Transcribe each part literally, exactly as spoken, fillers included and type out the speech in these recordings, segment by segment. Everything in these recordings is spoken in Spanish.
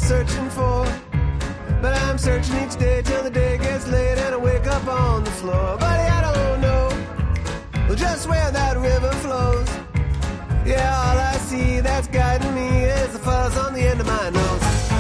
searching for. But I'm searching each day till the day gets late and I wake up on the floor. Buddy, I don't know just where that river flows. Yeah, all I see that's guiding me is the fuzz on the end of my nose.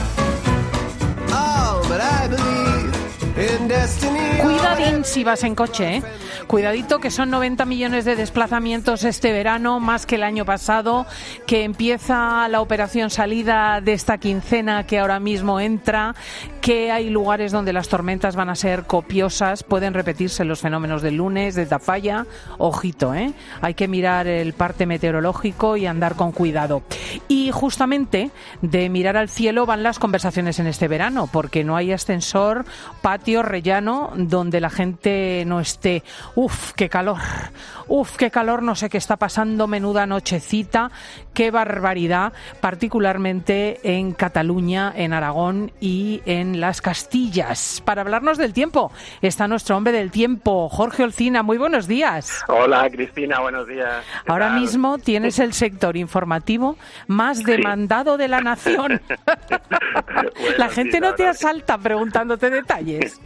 Oh, but I believe in destiny. Cuidadín si vas en coche, ¿eh? Cuidadito que son noventa millones de desplazamientos este verano, más que el año pasado, que empieza la operación salida de esta quincena que ahora mismo entra, que hay lugares donde las tormentas van a ser copiosas, pueden repetirse los fenómenos del lunes, de Tafalla, ojito, ¿eh? Hay que mirar el parte meteorológico y andar con cuidado. Y justamente de mirar al cielo van las conversaciones en este verano, porque no hay ascensor, patio, rellano, donde la gente no esté. Uf, qué calor, uf, qué calor, no sé qué está pasando, menuda nochecita, qué barbaridad, particularmente en Cataluña, en Aragón y en las Castillas. Para hablarnos del tiempo está nuestro hombre del tiempo, Jorge Olcina. Muy buenos días. Hola, Cristina, buenos días. Ahora tal? mismo tienes el sector informativo más demandado sí. de la nación. bueno, la gente sí, la no te asalta preguntándote detalles.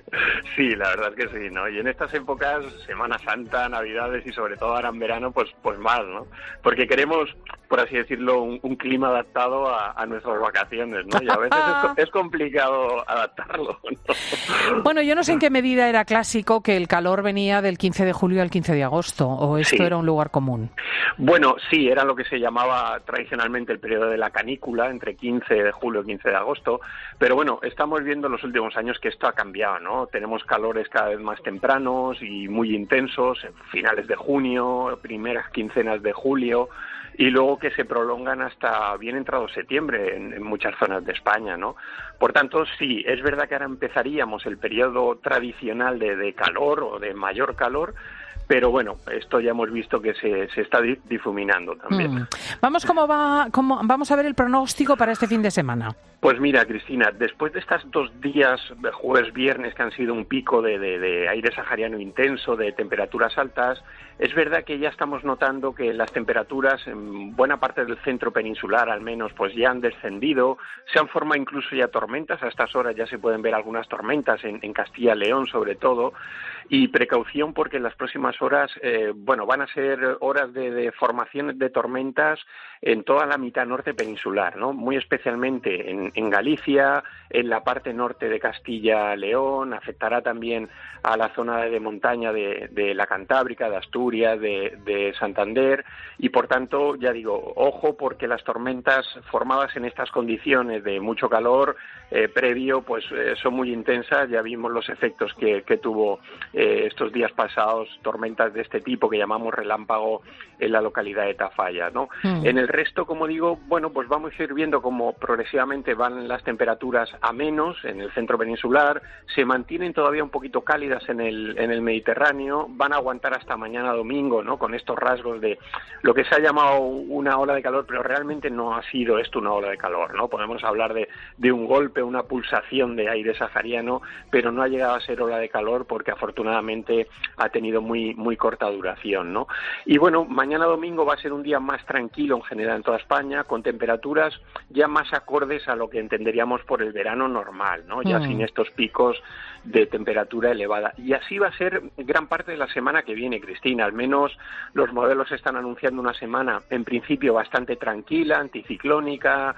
Sí, la verdad es que sí, ¿no? Y en estas épocas, Semana Santa, Navidades y sobre todo ahora en verano, pues pues más, ¿no? Porque queremos, por así decirlo, un, un clima adaptado a, a nuestras vacaciones, ¿no? Y a veces es, es complicado adaptarlo, ¿no? Bueno, yo no sé en qué medida era clásico que el calor venía del quince de julio al quince de agosto, o esto sí. era un lugar común. Bueno, sí, era lo que se llamaba tradicionalmente el periodo de la canícula, entre quince de julio y quince de agosto, pero bueno, estamos viendo en los últimos años que esto ha cambiado, ¿no? Tenemos calores cada vez más tempranos y muy intensos, en finales de junio, primeras quincenas de julio, y luego que se prolongan hasta bien entrado septiembre en, en muchas zonas de España, ¿no? Por tanto, sí, es verdad que ahora empezaríamos el periodo tradicional de, de calor o de mayor calor, pero bueno, esto ya hemos visto que se, se está difuminando también. Mm. Vamos, ¿cómo va, cómo, vamos a ver el pronóstico para este fin de semana. Pues mira, Cristina, después de estos dos días, jueves, viernes, que han sido un pico de, de, de aire sahariano intenso, de temperaturas altas, es verdad que ya estamos notando que las temperaturas en buena parte del centro peninsular, al menos, pues ya han descendido, se han formado incluso ya tormentas, a estas horas ya se pueden ver algunas tormentas en, en Castilla y León sobre todo, y precaución porque en las próximas horas, eh, bueno, van a ser horas de, de formación de tormentas en toda la mitad norte peninsular, ¿no? Muy especialmente en, en Galicia, en la parte norte de Castilla-León, afectará también a la zona de montaña de, de la Cantábrica, de Asturias, de, de Santander, y por tanto, ya digo, ojo porque las tormentas formadas en estas condiciones de mucho calor eh, previo, pues eh, son muy intensas. Ya vimos los efectos que, que tuvo eh, estos días pasados, tormentas de este tipo que llamamos relámpago en la localidad de Tafalla, ¿no? Mm. En el resto, como digo, bueno, pues vamos a ir viendo cómo progresivamente van las temperaturas a menos en el centro peninsular, se mantienen todavía un poquito cálidas en el, en el Mediterráneo, van a aguantar hasta mañana domingo, ¿no? Con estos rasgos de lo que se ha llamado una ola de calor, pero realmente no ha sido esto una ola de calor, ¿no? Podemos hablar de, de un golpe, una pulsación de aire sahariano, pero no ha llegado a ser ola de calor porque afortunadamente ha tenido muy, muy corta duración, ¿no? Y bueno, mañana domingo va a ser un día más tranquilo en general en toda España, con temperaturas ya más acordes a lo que entenderíamos por el verano normal, ¿no? Ya mm. sin estos picos de temperatura elevada. Y así va a ser gran parte de la semana que viene, Cristina. Al menos los modelos están anunciando una semana, en principio, bastante tranquila, anticiclónica,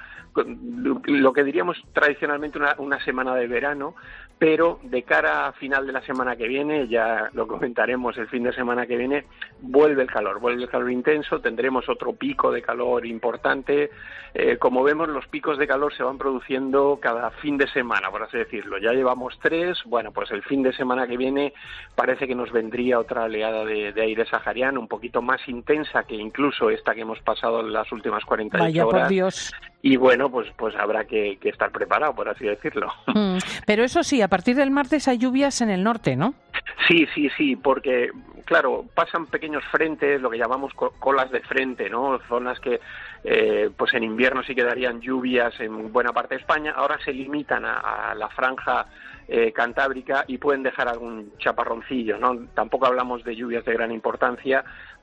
lo que diríamos tradicionalmente una, una semana de verano, pero de cara a final de la semana que viene, ya lo comentaremos el fin de semana que viene, vuelve el calor, vuelve el calor intenso, tendremos otro pico de calor importante. Eh, como vemos, los picos de calor se van produciendo cada fin de semana, por así decirlo. Ya llevamos tres, bueno, pues el fin de semana que viene parece que nos vendría otra oleada de, de aire sahariano, un poquito más intensa que incluso esta que hemos pasado en las últimas cuarenta y ocho Vaya, horas. por Dios. Y bueno, pues pues habrá que, que estar preparado, por así decirlo. Mm, pero eso sí, a partir del martes hay lluvias en el norte, ¿no? Sí, sí, sí, porque, claro, pasan pequeños frentes, lo que llamamos colas de frente, ¿no? Zonas que, eh, pues en invierno sí que darían lluvias en buena parte de España, ahora se limitan a, a la franja eh, cantábrica y pueden dejar algún chaparroncillo, ¿no? Tampoco hablamos de lluvias de gran importancia,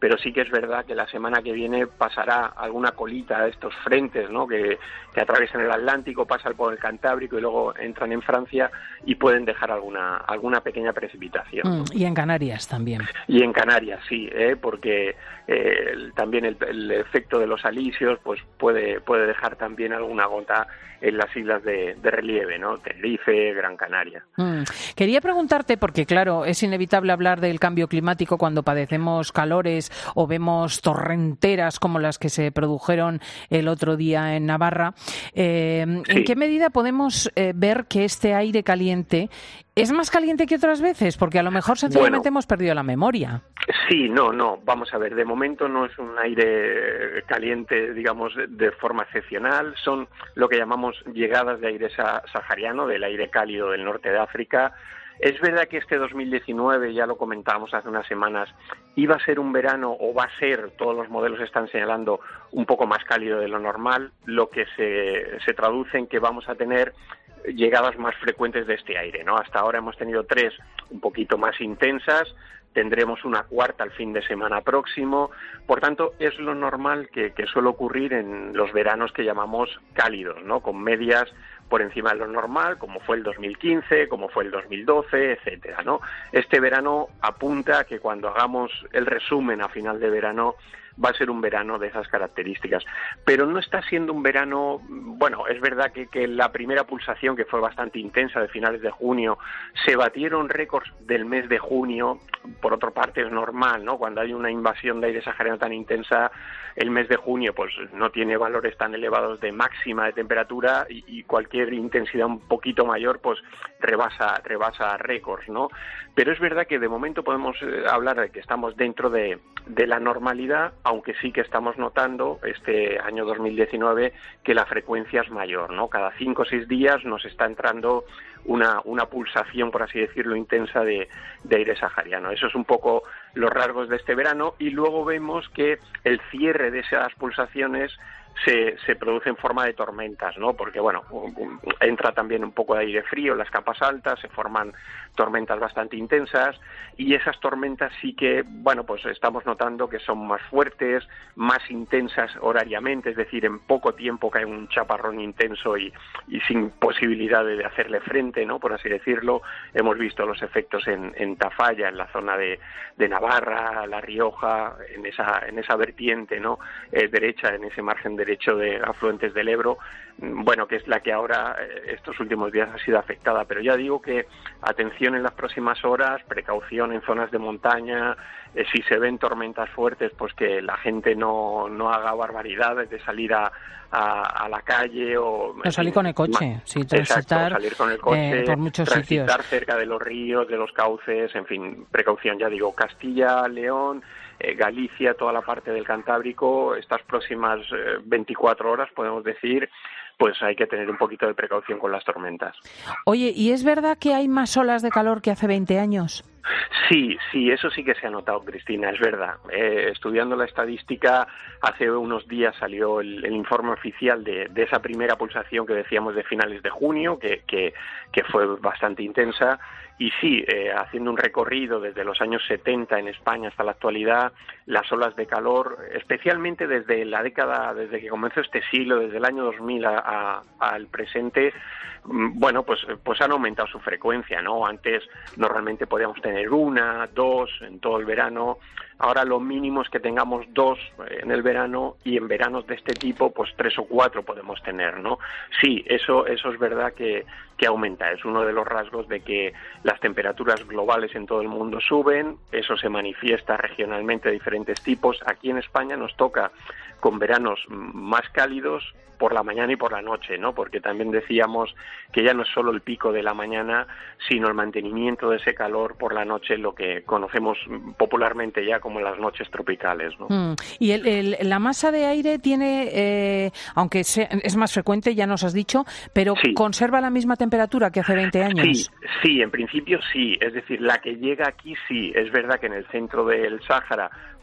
pero sí que es verdad que la semana que viene pasará alguna colita de estos frentes, ¿no?, que, que atraviesan el Atlántico, pasan por el Cantábrico y luego entran en Francia y pueden dejar alguna alguna pequeña precipitación. Mm, y en Canarias también. Y en Canarias, sí, ¿eh? porque eh, también el, el efecto de los alisios pues puede puede dejar también alguna gota en las islas de, de relieve, ¿no? Tenerife, Gran Canaria. Mm. Quería preguntarte, porque claro, es inevitable hablar del cambio climático cuando padecemos calores o vemos torrenteras como las que se produjeron el otro día en Navarra. Eh, sí. ¿En qué medida podemos eh, ver que este aire caliente es más caliente que otras veces? Porque a lo mejor sencillamente bueno, hemos perdido la memoria. Sí, no, no. Vamos a ver, de momento no es un aire caliente, digamos, de forma excepcional. Son lo que llamamos llegadas de aire sahariano, del aire cálido del norte de África. Es verdad que este dos mil diecinueve, ya lo comentábamos hace unas semanas, iba a ser un verano, o va a ser, todos los modelos están señalando, un poco más cálido de lo normal, lo que se, se traduce en que vamos a tener llegadas más frecuentes de este aire, ¿no? Hasta ahora hemos tenido tres un poquito más intensas, tendremos una cuarta el fin de semana próximo, por tanto es lo normal que, que suele ocurrir en los veranos que llamamos cálidos, ¿no?, con medias por encima de lo normal, como fue el dos mil quince, como fue el dos mil doce, etcétera, ¿no? Este verano apunta a que cuando hagamos el resumen a final de verano va a ser un verano de esas características. Pero no está siendo un verano, bueno, es verdad que, que la primera pulsación, que fue bastante intensa, de finales de junio, se batieron récords del mes de junio. Por otra parte es normal, ¿no? Cuando hay una invasión de aire sahariano tan intensa, el mes de junio pues no tiene valores tan elevados de máxima de temperatura y, y cualquier intensidad un poquito mayor pues rebasa, rebasa récords, ¿no? Pero es verdad que de momento podemos eh, hablar de que estamos dentro de, de la normalidad, aunque sí que estamos notando este año dos mil diecinueve que la frecuencia es mayor, ¿no? Cada cinco o seis días nos está entrando una, una pulsación, por así decirlo, intensa de, de aire sahariano. Eso es un poco los rasgos de este verano, y luego vemos que el cierre de esas pulsaciones se, se produce en forma de tormentas, ¿no? Porque, bueno, entra también un poco de aire frío en las capas altas, se forman tormentas bastante intensas, y esas tormentas sí que, bueno, pues estamos notando que son más fuertes, más intensas horariamente, es decir, en poco tiempo cae un chaparrón intenso y, y sin posibilidad de hacerle frente, ¿no?, por así decirlo. Hemos visto los efectos en, en Tafalla, en la zona de, de Navarra, La Rioja, en esa, en esa vertiente, ¿no?, eh, derecha, en ese margen derecho de afluentes del Ebro, bueno, que es la que ahora eh, estos últimos días ha sido afectada. Pero ya digo que atención en las próximas horas, precaución en zonas de montaña, eh, si se ven tormentas fuertes, pues que la gente no, no haga barbaridades de salir a, a, a la calle o... No salir con el coche, sí, transitar, exacto, salir con el coche, eh, por muchos transitar sitios. cerca de los ríos, de los cauces, en fin, precaución, ya digo, Castilla, León, eh, Galicia, toda la parte del Cantábrico, estas próximas eh, veinticuatro horas, podemos decir, pues hay que tener un poquito de precaución con las tormentas. Oye, ¿y es verdad que hay más olas de calor que hace veinte años? Sí, sí, eso sí que se ha notado, Cristina, es verdad. Eh, estudiando la estadística, hace unos días salió el, el informe oficial de, de esa primera pulsación que decíamos de finales de junio, que, que, que fue bastante intensa. Y sí, eh, haciendo un recorrido desde los años setenta en España hasta la actualidad, las olas de calor, especialmente desde la década, desde que comenzó este siglo, desde el año dos mil a, a, al presente, bueno, pues, pues han aumentado su frecuencia, ¿no? Antes normalmente podíamos tener una, dos en todo el verano. Ahora lo mínimo es que tengamos dos en el verano, y en veranos de este tipo, pues tres o cuatro podemos tener, ¿no? Sí, eso, eso es verdad que, que aumenta. Es uno de los rasgos de que las temperaturas globales en todo el mundo suben. Eso se manifiesta regionalmente de diferentes tipos. Aquí en España nos toca con veranos más cálidos por la mañana y por la noche, ¿no? Porque también decíamos que ya no es solo el pico de la mañana, sino el mantenimiento de ese calor por la noche, lo que conocemos popularmente ya como las noches tropicales, ¿no? Mm. Y el, el, la masa de aire tiene, eh, aunque sea, es más frecuente, ya nos has dicho, pero sí, ¿conserva la misma temperatura que hace veinte años? Sí, sí, en principio sí. Es decir, la que llega aquí sí. Es verdad que en el centro del Sáhara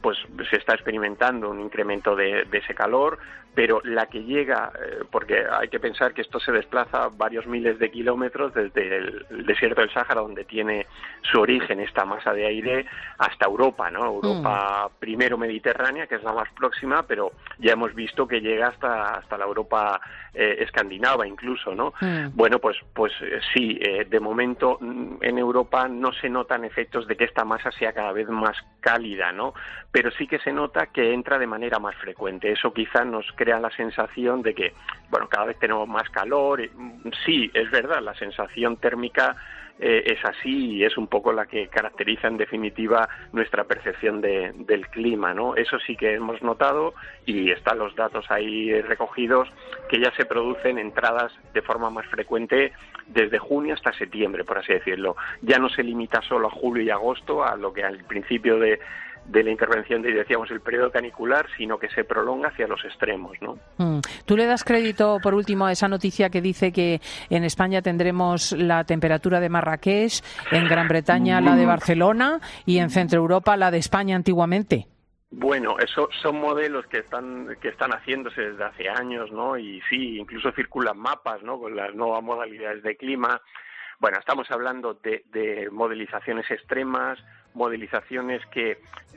pues se está experimentando un incremento de, de ese calor, pero la que llega, eh, porque hay que pensar que esto se desplaza varios miles de kilómetros desde el, el desierto del Sáhara, donde tiene su origen esta masa de aire, hasta Europa, ¿no? Europa mm. primero mediterránea, que es la más próxima, pero ya hemos visto que llega hasta hasta la Europa eh, escandinava incluso, ¿no? Mm. Bueno, pues pues eh, sí, eh, de momento en Europa no se notan efectos de que esta masa sea cada vez más cálida, ¿no? Pero sí que se nota que entra de manera más frecuente. Eso quizá nos crea la sensación de que, bueno, cada vez tenemos más calor. Sí, es verdad, la sensación térmica eh, es así y es un poco la que caracteriza en definitiva nuestra percepción de, del clima, ¿no? Eso sí que hemos notado y están los datos ahí recogidos, que ya se producen entradas de forma más frecuente desde junio hasta septiembre, por así decirlo. Ya no se limita solo a julio y agosto, a lo que al principio de de la intervención de, decíamos, el periodo canicular, sino que se prolonga hacia los extremos, ¿no? Mm. ¿Tú le das crédito, por último, a esa noticia que dice que en España tendremos la temperatura de Marrakech, en Gran Bretaña la de Barcelona y en Centro Europa la de España antiguamente? Bueno, eso son modelos que están que están haciéndose desde hace años, ¿no? Y sí, incluso circulan mapas, ¿no? Con las nuevas modalidades de clima. Bueno, estamos hablando de, de modelizaciones extremas, modelizaciones que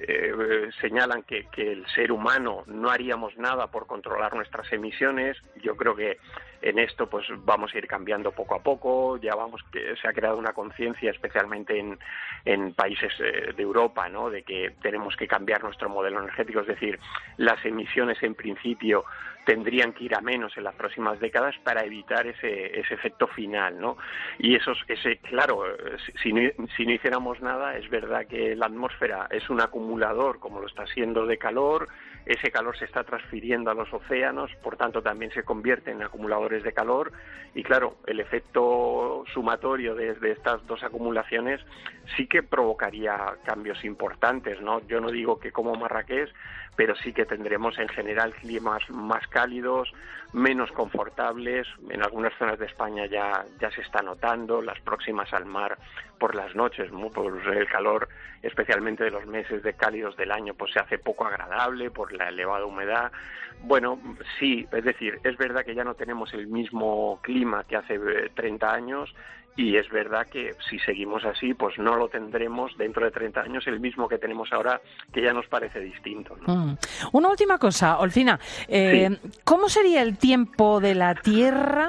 eh, señalan que, que el ser humano no haríamos nada por controlar nuestras emisiones. Yo creo que en esto pues vamos a ir cambiando poco a poco. Ya vamos que se ha creado una conciencia, especialmente en, en países eh, de Europa, ¿no? De que tenemos que cambiar nuestro modelo energético, es decir, las emisiones en principio tendrían que ir a menos en las próximas décadas para evitar ese ese efecto final, ¿no? Y eso, ese, claro, si no, si no hiciéramos nada, es verdad que la atmósfera es un acumulador, como lo está siendo, de calor. Ese calor se está transfiriendo a los océanos, por tanto también se convierte en acumuladores de calor, y claro, el efecto sumatorio de, de estas dos acumulaciones sí que provocaría cambios importantes, ¿no? Yo no digo que como Marrakech, pero sí que tendremos en general climas más cálidos, menos confortables. En algunas zonas de España ya ya se está notando, las próximas al mar por las noches, ¿no? Por el calor, especialmente de los meses de cálidos del año, pues se hace poco agradable por la elevada humedad. Bueno, sí, es decir, es verdad que ya no tenemos el mismo clima que hace treinta años, y es verdad que si seguimos así, pues no lo tendremos dentro de treinta años el mismo que tenemos ahora, que ya nos parece distinto, ¿no? Mm. Una última cosa, Olcina. Eh, sí. ¿Cómo sería el tiempo de la Tierra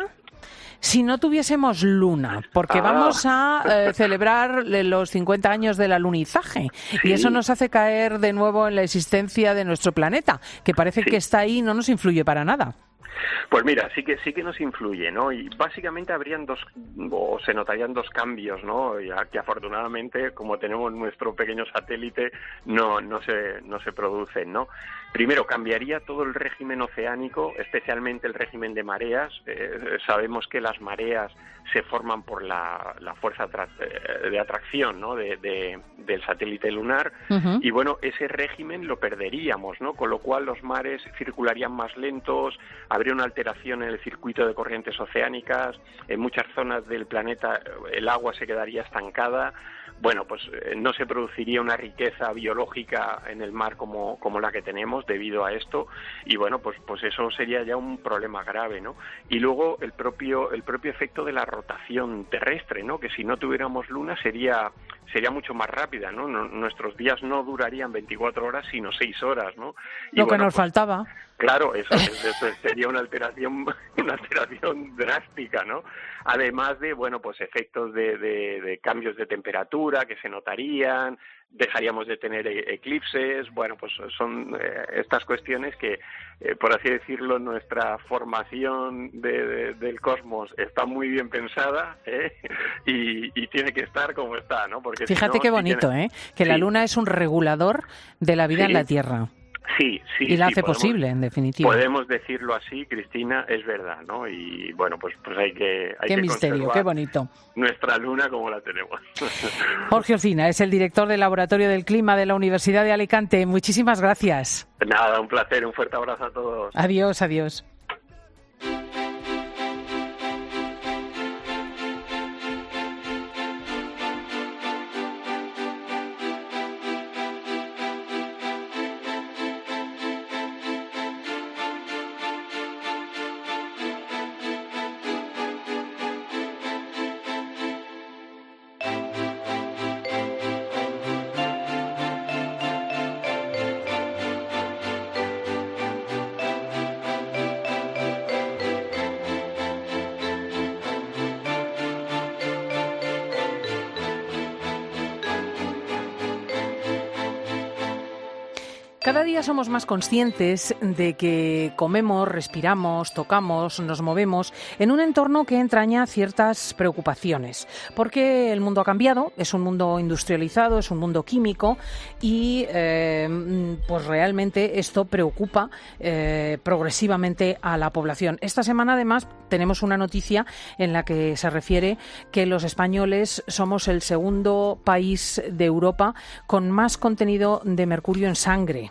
si no tuviésemos luna? Porque ah. vamos a eh, celebrar los cincuenta años del alunizaje, sí. y eso nos hace caer de nuevo en la existencia de nuestro planeta, que parece sí. que está ahí y no nos influye para nada. Pues mira, sí que sí que nos influye, ¿no? Y básicamente habrían dos, o se notarían dos cambios, ¿no? Ya que afortunadamente, como tenemos nuestro pequeño satélite, no no se no se producen, ¿no? Primero, cambiaría todo el régimen oceánico, especialmente el régimen de mareas. Eh, sabemos que las mareas se forman por la, la fuerza de atracción, ¿no? de, de, del satélite lunar, uh-huh. y bueno, ese régimen lo perderíamos, ¿no? Con lo cual los mares circularían más lentos, habría una alteración en el circuito de corrientes oceánicas, en muchas zonas del planeta el agua se quedaría estancada. Bueno, pues eh, no se produciría una riqueza biológica en el mar como, como la que tenemos debido a esto, y bueno, pues pues eso sería ya un problema grave, ¿no? Y luego el propio el propio efecto de la rotación terrestre, ¿no? Que si no tuviéramos luna sería sería mucho más rápida, ¿no? no nuestros días no durarían veinticuatro horas, sino seis horas, ¿no? Y lo bueno, que nos pues, faltaba. Claro, eso, eso sería una alteración una alteración drástica, ¿no? Además de, bueno, pues efectos de, de, de cambios de temperatura que se notarían, dejaríamos de tener eclipses. Bueno, pues son eh, estas cuestiones que, eh, por así decirlo, nuestra formación de, de, del cosmos está muy bien pensada, ¿eh? y, y tiene que estar como está, ¿no? Porque fíjate si no, qué bonito, si tiene... ¿eh? Que sí. La Luna es un regulador de la vida sí. en la Tierra. Sí, sí, y la sí, hace podemos, posible, en definitiva. Podemos decirlo así, Cristina, es verdad, ¿no? Y bueno, pues pues hay que hay qué que misterio, qué bonito. Nuestra luna como la tenemos. Jorge Olcina es el director del Laboratorio del Clima de la Universidad de Alicante. Muchísimas gracias. Nada, un placer, un fuerte abrazo a todos. Adiós, adiós. Cada día somos más conscientes de que comemos, respiramos, tocamos, nos movemos en un entorno que entraña ciertas preocupaciones, porque el mundo ha cambiado, es un mundo industrializado, es un mundo químico y eh, pues realmente esto preocupa eh, progresivamente a la población. Esta semana además tenemos una noticia en la que se refiere que los españoles somos el segundo país de Europa con más contenido de mercurio en sangre,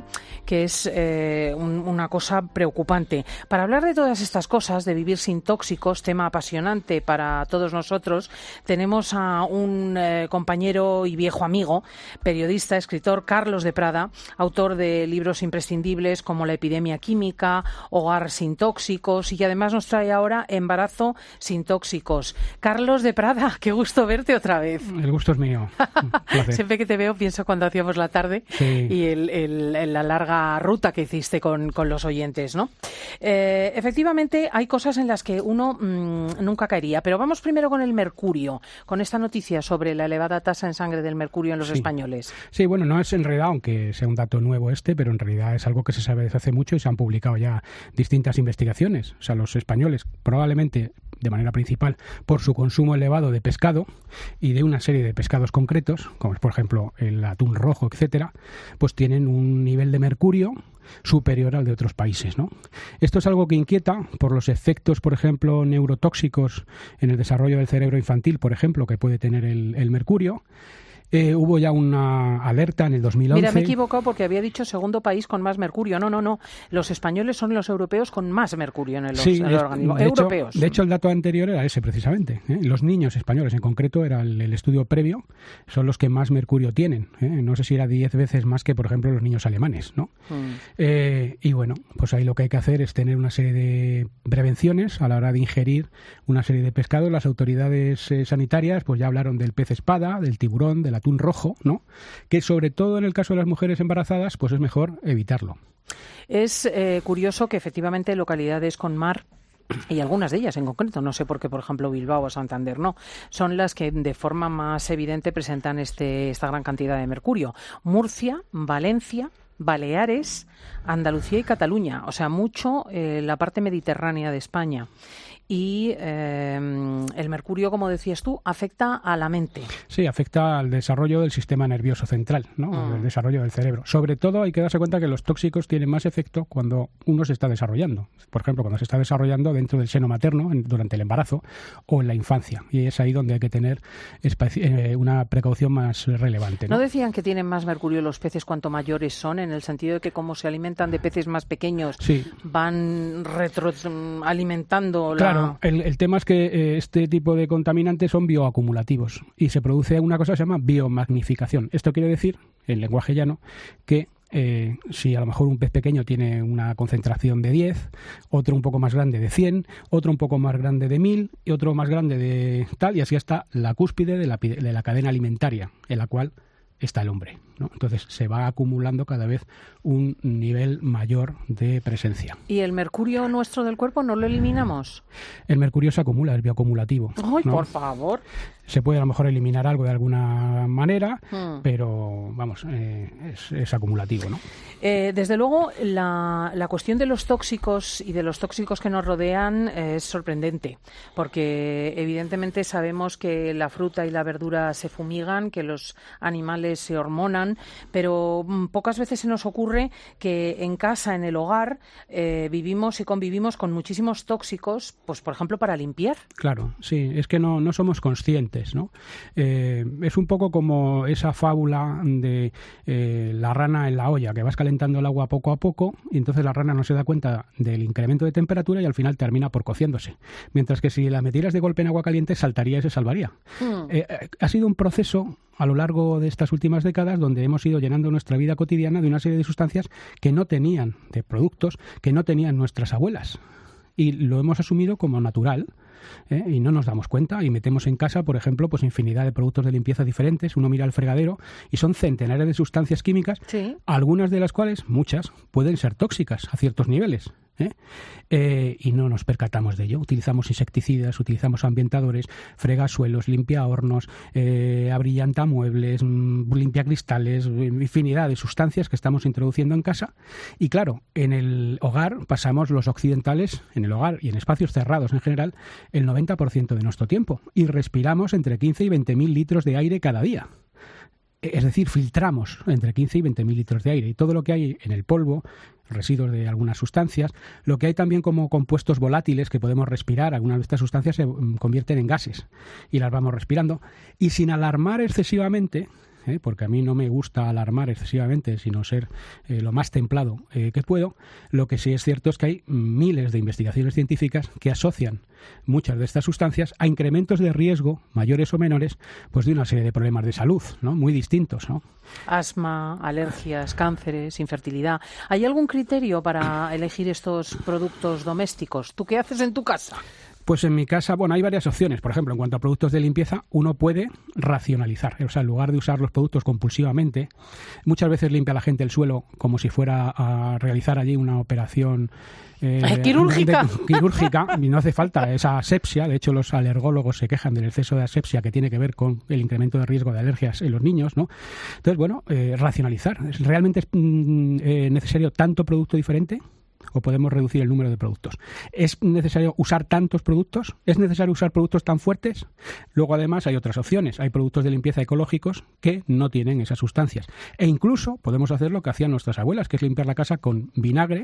que es eh, un, una cosa preocupante. Para hablar de todas estas cosas, de vivir sin tóxicos, tema apasionante para todos nosotros, tenemos a un eh, compañero y viejo amigo, periodista, escritor, Carlos de Prada, autor de libros imprescindibles como La epidemia química, Hogar sin tóxicos, y que además nos trae ahora Embarazo sin tóxicos. Carlos de Prada, qué gusto verte otra vez. El gusto es mío. Siempre que te veo pienso cuando hacíamos la tarde sí. y el, el en la larga ruta que hiciste con, con los oyentes, ¿no? Eh, efectivamente, hay cosas en las que uno mmm, nunca caería, pero vamos primero con el mercurio, con esta noticia sobre la elevada tasa en sangre del mercurio en los sí. españoles. Sí, bueno, no es en realidad, aunque sea un dato nuevo este, pero en realidad es algo que se sabe desde hace mucho y se han publicado ya distintas investigaciones. O sea, los españoles probablemente de manera principal por su consumo elevado de pescado y de una serie de pescados concretos, como es por ejemplo el atún rojo, etcétera, pues tienen un nivel de mercurio superior al de otros países, ¿no? Esto es algo que inquieta por los efectos, por ejemplo, neurotóxicos en el desarrollo del cerebro infantil, por ejemplo, que puede tener el, el mercurio. Eh, hubo ya una alerta en el dos mil once. Mira, me he equivocado porque había dicho segundo país con más mercurio. No, no, no. Los españoles son los europeos con más mercurio en el, sí, en el es, organismo. De europeos. Hecho, de hecho, el dato anterior era ese precisamente. ¿eh? Los niños españoles, en concreto, era el, el estudio previo, son los que más mercurio tienen. ¿eh? No sé si era diez veces más que, por ejemplo, los niños alemanes, ¿no? Mm. Eh, y bueno, pues ahí lo que hay que hacer es tener una serie de prevenciones a la hora de ingerir una serie de pescados. Las autoridades eh, sanitarias pues ya hablaron del pez espada, del tiburón, del atún rojo, ¿no? Que sobre todo en el caso de las mujeres embarazadas, pues es mejor evitarlo. Es eh, curioso que efectivamente localidades con mar, y algunas de ellas en concreto, no sé por qué, por ejemplo, Bilbao o Santander no, son las que de forma más evidente presentan este, esta gran cantidad de mercurio. Murcia, Valencia, Baleares, Andalucía y Cataluña, o sea, mucho eh, la parte mediterránea de España. Y eh, el mercurio, como decías tú, afecta a la mente. Sí, afecta al desarrollo del sistema nervioso central, ¿no? Mm. El desarrollo del cerebro. Sobre todo hay que darse cuenta que los tóxicos tienen más efecto cuando uno se está desarrollando. Por ejemplo, cuando se está desarrollando dentro del seno materno, en, durante el embarazo o en la infancia. Y es ahí donde hay que tener espaci- eh, una precaución más relevante, ¿no? ¿No decían que tienen más mercurio los peces cuanto mayores son? En el sentido de que como se alimentan de peces más pequeños, sí. van retroalimentando la... Claro. El, el tema es que eh, este tipo de contaminantes son bioacumulativos y se produce una cosa que se llama biomagnificación. Esto quiere decir, en lenguaje llano, que eh, si a lo mejor un pez pequeño tiene una concentración de diez, otro un poco más grande de cien, otro un poco más grande de mil y otro más grande de tal, y así hasta la cúspide de la, de la cadena alimentaria, en la cual está el hombre, ¿no? Entonces se va acumulando cada vez un nivel mayor de presencia. ¿Y el mercurio nuestro del cuerpo no lo eliminamos? El mercurio se acumula, es bioacumulativo. ¡Ay, ¿no? por favor! Se puede a lo mejor eliminar algo de alguna manera, hmm. pero vamos, eh, es, es acumulativo, ¿no? Eh, desde luego, la, la cuestión de los tóxicos y de los tóxicos que nos rodean es sorprendente, porque evidentemente sabemos que la fruta y la verdura se fumigan, que los animales se hormonan, pero mm, pocas veces se nos ocurre que en casa, en el hogar, eh, vivimos y convivimos con muchísimos tóxicos, pues por ejemplo para limpiar. Claro, sí, es que no, no somos conscientes, ¿no? Eh, es un poco como esa fábula de eh, la rana en la olla, que vas calentando el agua poco a poco y entonces la rana no se da cuenta del incremento de temperatura y al final termina por cociéndose. Mientras que si la metieras de golpe en agua caliente saltaría y se salvaría. Mm. Eh, ha sido un proceso a lo largo de estas últimas décadas donde hemos ido llenando nuestra vida cotidiana de una serie de sustancias que no tenían, de productos que no tenían nuestras abuelas. Y lo hemos asumido como natural, ¿eh? Y no nos damos cuenta y metemos en casa, por ejemplo, pues infinidad de productos de limpieza diferentes. Uno mira al fregadero y son centenares de sustancias químicas, ¿sí? Algunas de las cuales, muchas, pueden ser tóxicas a ciertos niveles. ¿eh? Eh, y no nos percatamos de ello. Utilizamos insecticidas, utilizamos ambientadores, fregasuelos, limpiahornos, eh, abrillantamuebles, mm, limpiacristales, infinidad de sustancias que estamos introduciendo en casa. Y claro, en el hogar pasamos los occidentales, en el hogar y en espacios cerrados en general, el noventa por ciento de nuestro tiempo. Y respiramos entre quince y veinte mil litros de aire cada día. Es decir, filtramos entre quince y veinte mil litros de aire. Y todo lo que hay en el polvo, residuos de algunas sustancias, lo que hay también como compuestos volátiles que podemos respirar, algunas de estas sustancias se convierten en gases y las vamos respirando. Y sin alarmar excesivamente, ¿eh? porque a mí no me gusta alarmar excesivamente, sino ser eh, lo más templado eh, que puedo, lo que sí es cierto es que hay miles de investigaciones científicas que asocian muchas de estas sustancias a incrementos de riesgo, mayores o menores, pues de una serie de problemas de salud, ¿no? Muy distintos, ¿no? Asma, alergias, cánceres, infertilidad. ¿Hay algún criterio para elegir estos productos domésticos? ¿Tú qué haces en tu casa? Pues en mi casa, bueno, hay varias opciones. Por ejemplo, en cuanto a productos de limpieza, uno puede racionalizar. O sea, en lugar de usar los productos compulsivamente, muchas veces limpia la gente el suelo como si fuera a realizar allí una operación eh, quirúrgica. De, quirúrgica, y no hace falta esa asepsia. De hecho, los alergólogos se quejan del exceso de asepsia que tiene que ver con el incremento de riesgo de alergias en los niños, ¿no? Entonces, bueno, eh, racionalizar. ¿Realmente es mm, eh, necesario tanto producto diferente? ¿O podemos reducir el número de productos? ¿Es necesario usar tantos productos? ¿Es necesario usar productos tan fuertes? Luego, además, hay otras opciones. Hay productos de limpieza ecológicos que no tienen esas sustancias. E incluso podemos hacer lo que hacían nuestras abuelas, que es limpiar la casa con vinagre,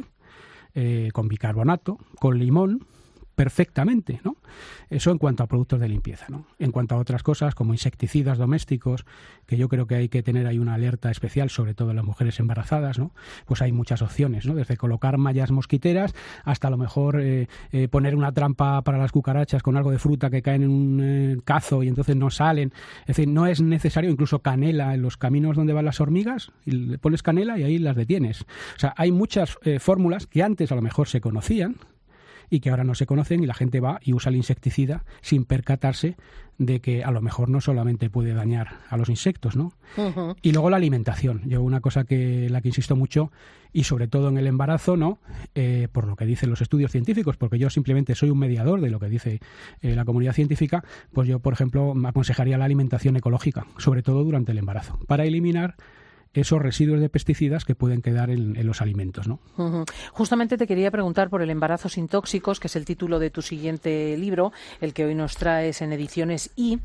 eh, con bicarbonato, con limón, perfectamente, ¿no? Eso en cuanto a productos de limpieza, ¿no? En cuanto a otras cosas como insecticidas domésticos, que yo creo que hay que tener ahí una alerta especial, sobre todo en las mujeres embarazadas, ¿no? Pues hay muchas opciones, ¿no? Desde colocar mallas mosquiteras hasta a lo mejor eh, eh, poner una trampa para las cucarachas con algo de fruta que caen en un eh, cazo y entonces no salen. Es decir, no es necesario, incluso canela en los caminos donde van las hormigas, y le pones canela y ahí las detienes. O sea, hay muchas eh, fórmulas que antes a lo mejor se conocían y que ahora no se conocen, y la gente va y usa el insecticida sin percatarse de que a lo mejor no solamente puede dañar a los insectos, ¿no? Uh-huh. Y luego la alimentación. Yo una cosa que la que insisto mucho, y sobre todo en el embarazo, ¿no? Eh, por lo que dicen los estudios científicos, porque yo simplemente soy un mediador de lo que dice eh, la comunidad científica, pues yo, por ejemplo, me aconsejaría la alimentación ecológica, sobre todo durante el embarazo, para eliminar esos residuos de pesticidas que pueden quedar en, en los alimentos, ¿no? Uh-huh. Justamente te quería preguntar por el embarazo sin tóxicos, que es el título de tu siguiente libro, el que hoy nos traes en Ediciones I.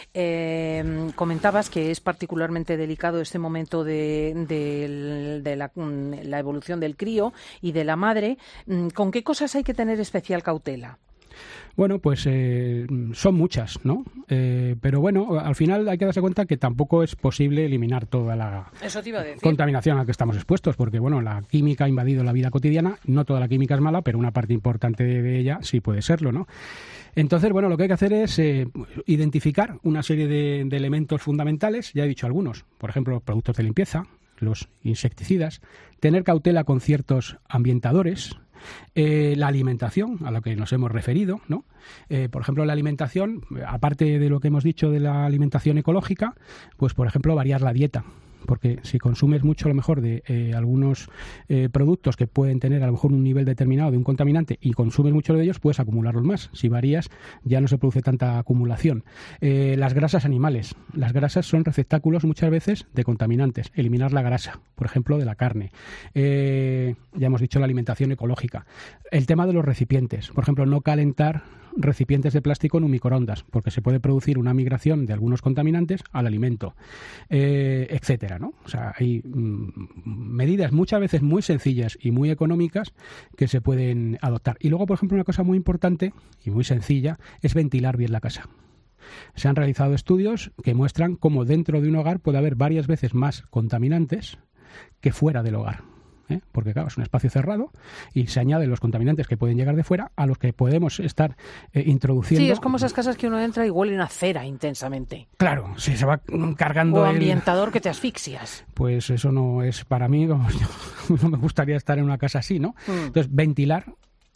Eh, comentabas que es particularmente delicado este momento de, de, de la, la evolución del crío y de la madre. ¿Con qué cosas hay que tener especial cautela? Bueno, pues eh, son muchas, ¿no? Eh, pero bueno, al final hay que darse cuenta que tampoco es posible eliminar toda la Eso te iba a decir. contaminación a la que estamos expuestos, porque bueno, la química ha invadido la vida cotidiana. No toda la química es mala, pero una parte importante de, de ella sí puede serlo, ¿no? Entonces, bueno, lo que hay que hacer es eh, identificar una serie de, de elementos fundamentales. Ya he dicho algunos, por ejemplo, los productos de limpieza, los insecticidas, tener cautela con ciertos ambientadores. Eh, la alimentación, a la que nos hemos referido, ¿no? Eh, por ejemplo, la alimentación, aparte de lo que hemos dicho de la alimentación ecológica, pues por ejemplo, variar la dieta. Porque si consumes mucho a lo mejor de eh, algunos eh, productos que pueden tener a lo mejor un nivel determinado de un contaminante y consumes mucho de ellos, puedes acumularlos más. Si varías, ya no se produce tanta acumulación. Eh, las grasas animales. Las grasas son receptáculos muchas veces de contaminantes. Eliminar la grasa, por ejemplo, de la carne. Eh, ya hemos dicho la alimentación ecológica. El tema de los recipientes. Por ejemplo, no calentar recipientes de plástico en un microondas, porque se puede producir una migración de algunos contaminantes al alimento, eh, etcétera, ¿no? O sea, hay mm, medidas muchas veces muy sencillas y muy económicas que se pueden adoptar. Y luego, por ejemplo, una cosa muy importante y muy sencilla es ventilar bien la casa. Se han realizado estudios que muestran cómo dentro de un hogar puede haber varias veces más contaminantes que fuera del hogar. ¿Eh? Porque claro, es un espacio cerrado y se añaden los contaminantes que pueden llegar de fuera a los que podemos estar eh, introduciendo. Sí, es como esas casas que uno entra y huelen a cera intensamente. Claro, sí, se va cargando. O ambientador el... que te asfixias. Pues eso no es para mí, como yo, no me gustaría estar en una casa así, ¿no? Mm. Entonces, ventilar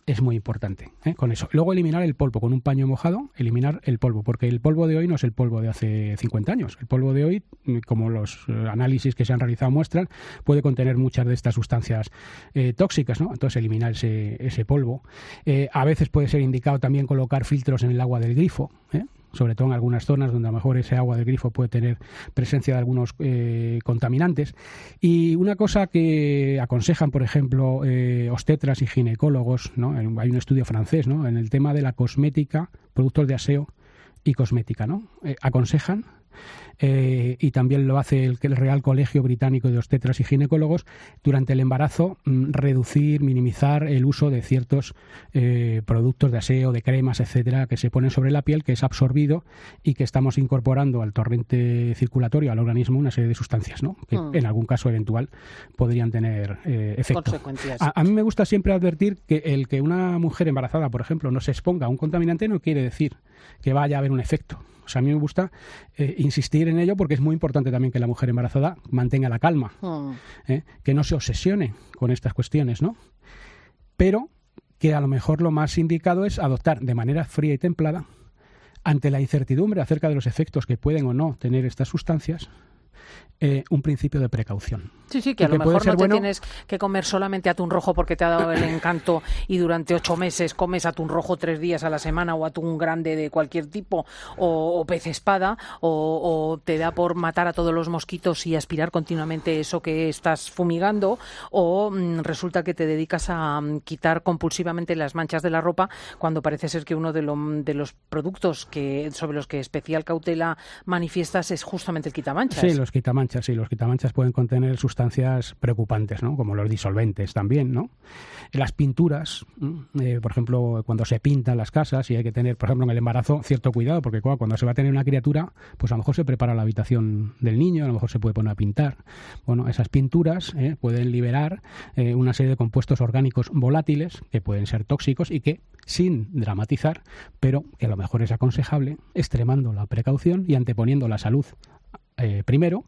es muy importante, ¿eh? Con eso. Luego eliminar el polvo, con un paño mojado, eliminar el polvo, porque el polvo de hoy no es el polvo de hace cincuenta años. El polvo de hoy, como los análisis que se han realizado muestran, puede contener muchas de estas sustancias eh, tóxicas, ¿no? Entonces eliminar ese, ese polvo. Eh, a veces puede ser indicado también colocar filtros en el agua del grifo, ¿eh? Sobre todo en algunas zonas donde a lo mejor ese agua del grifo puede tener presencia de algunos eh, contaminantes. Y una cosa que aconsejan, por ejemplo, eh, obstetras y ginecólogos, ¿no? Hay un estudio francés, ¿no? En el tema de la cosmética, productos de aseo y cosmética, ¿no? Eh, aconsejan, eh, y también lo hace el, el Real Colegio Británico de Obstetras y Ginecólogos, durante el embarazo mmm, reducir, minimizar el uso de ciertos eh, productos de aseo, de cremas, etcétera, que se ponen sobre la piel, que es absorbido y que estamos incorporando al torrente circulatorio, al organismo, una serie de sustancias, ¿no? Que mm. en algún caso eventual podrían tener eh, efecto. Consecuencias. A, a mí me gusta siempre advertir que el que una mujer embarazada, por ejemplo, no se exponga a un contaminante no quiere decir que vaya a haber un efecto. O sea, a mí me gusta eh, insistir en ello porque es muy importante también que la mujer embarazada mantenga la calma, mm. ¿eh? Que no se obsesione con estas cuestiones, ¿no? Pero que a lo mejor lo más indicado es adoptar de manera fría y templada, ante la incertidumbre acerca de los efectos que pueden o no tener estas sustancias, eh, un principio de precaución. Sí, sí, que a lo mejor no te bueno... tienes que comer solamente atún rojo porque te ha dado el encanto y durante ocho meses comes atún rojo tres días a la semana o atún grande de cualquier tipo o, o pez espada o, o te da por matar a todos los mosquitos y aspirar continuamente eso que estás fumigando o mm, resulta que te dedicas a mm, quitar compulsivamente las manchas de la ropa cuando parece ser que uno de, lo, de los productos que sobre los que especial cautela manifiestas es justamente el quitamanchas. Sí, los quitamanchas, sí, los quitamanchas pueden contener sustancias preocupantes, ¿no? Como los disolventes también, ¿no? Las pinturas, eh, por ejemplo, cuando se pintan las casas y hay que tener, por ejemplo, en el embarazo cierto cuidado porque cuando se va a tener una criatura, pues a lo mejor se prepara la habitación del niño, a lo mejor se puede poner a pintar. Bueno, esas pinturas eh, pueden liberar eh, una serie de compuestos orgánicos volátiles que pueden ser tóxicos y que, sin dramatizar, pero que a lo mejor es aconsejable, extremando la precaución y anteponiendo la salud Eh, primero,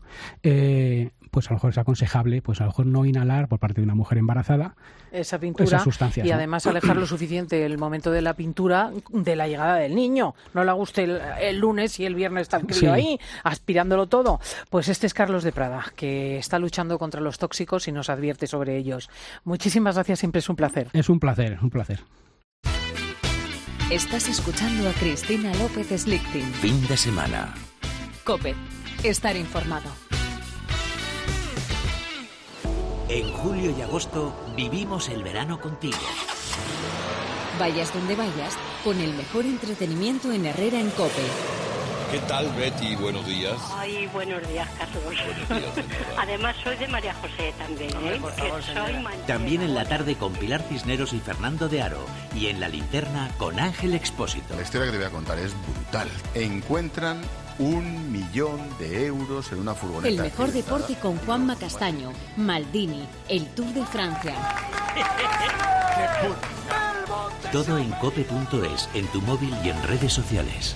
eh, pues a lo mejor es aconsejable, pues a lo mejor no inhalar por parte de una mujer embarazada esa pintura esas sustancias, y ¿no? Además alejar lo suficiente el momento de la pintura de la llegada del niño. No le guste el, el lunes y el viernes está el crío sí. ahí aspirándolo todo. Pues este es Carlos de Prada, que está luchando contra los tóxicos y nos advierte sobre ellos. Muchísimas gracias, siempre es un placer. Es un placer, un placer. Estás escuchando a Cristina López Slichting. Fin de semana. COPE. Estar informado. En julio y agosto vivimos el verano contigo. Vayas donde vayas, con el mejor entretenimiento en Herrera en COPE. ¿Qué tal, Betty? Buenos días. Ay, buenos días, Carlos. Buenos días, Además, soy de María José también, ¿eh? Por favor, que soy manchera. También en la tarde con Pilar Cisneros y Fernando de Aro. Y en la linterna con Ángel Expósito. La historia que te voy a contar es brutal. Encuentran un millón de euros en una furgoneta. El mejor deporte con Juanma Castaño, Maldini, el Tour de Francia. Todo en cope punto es, en tu móvil y en redes sociales.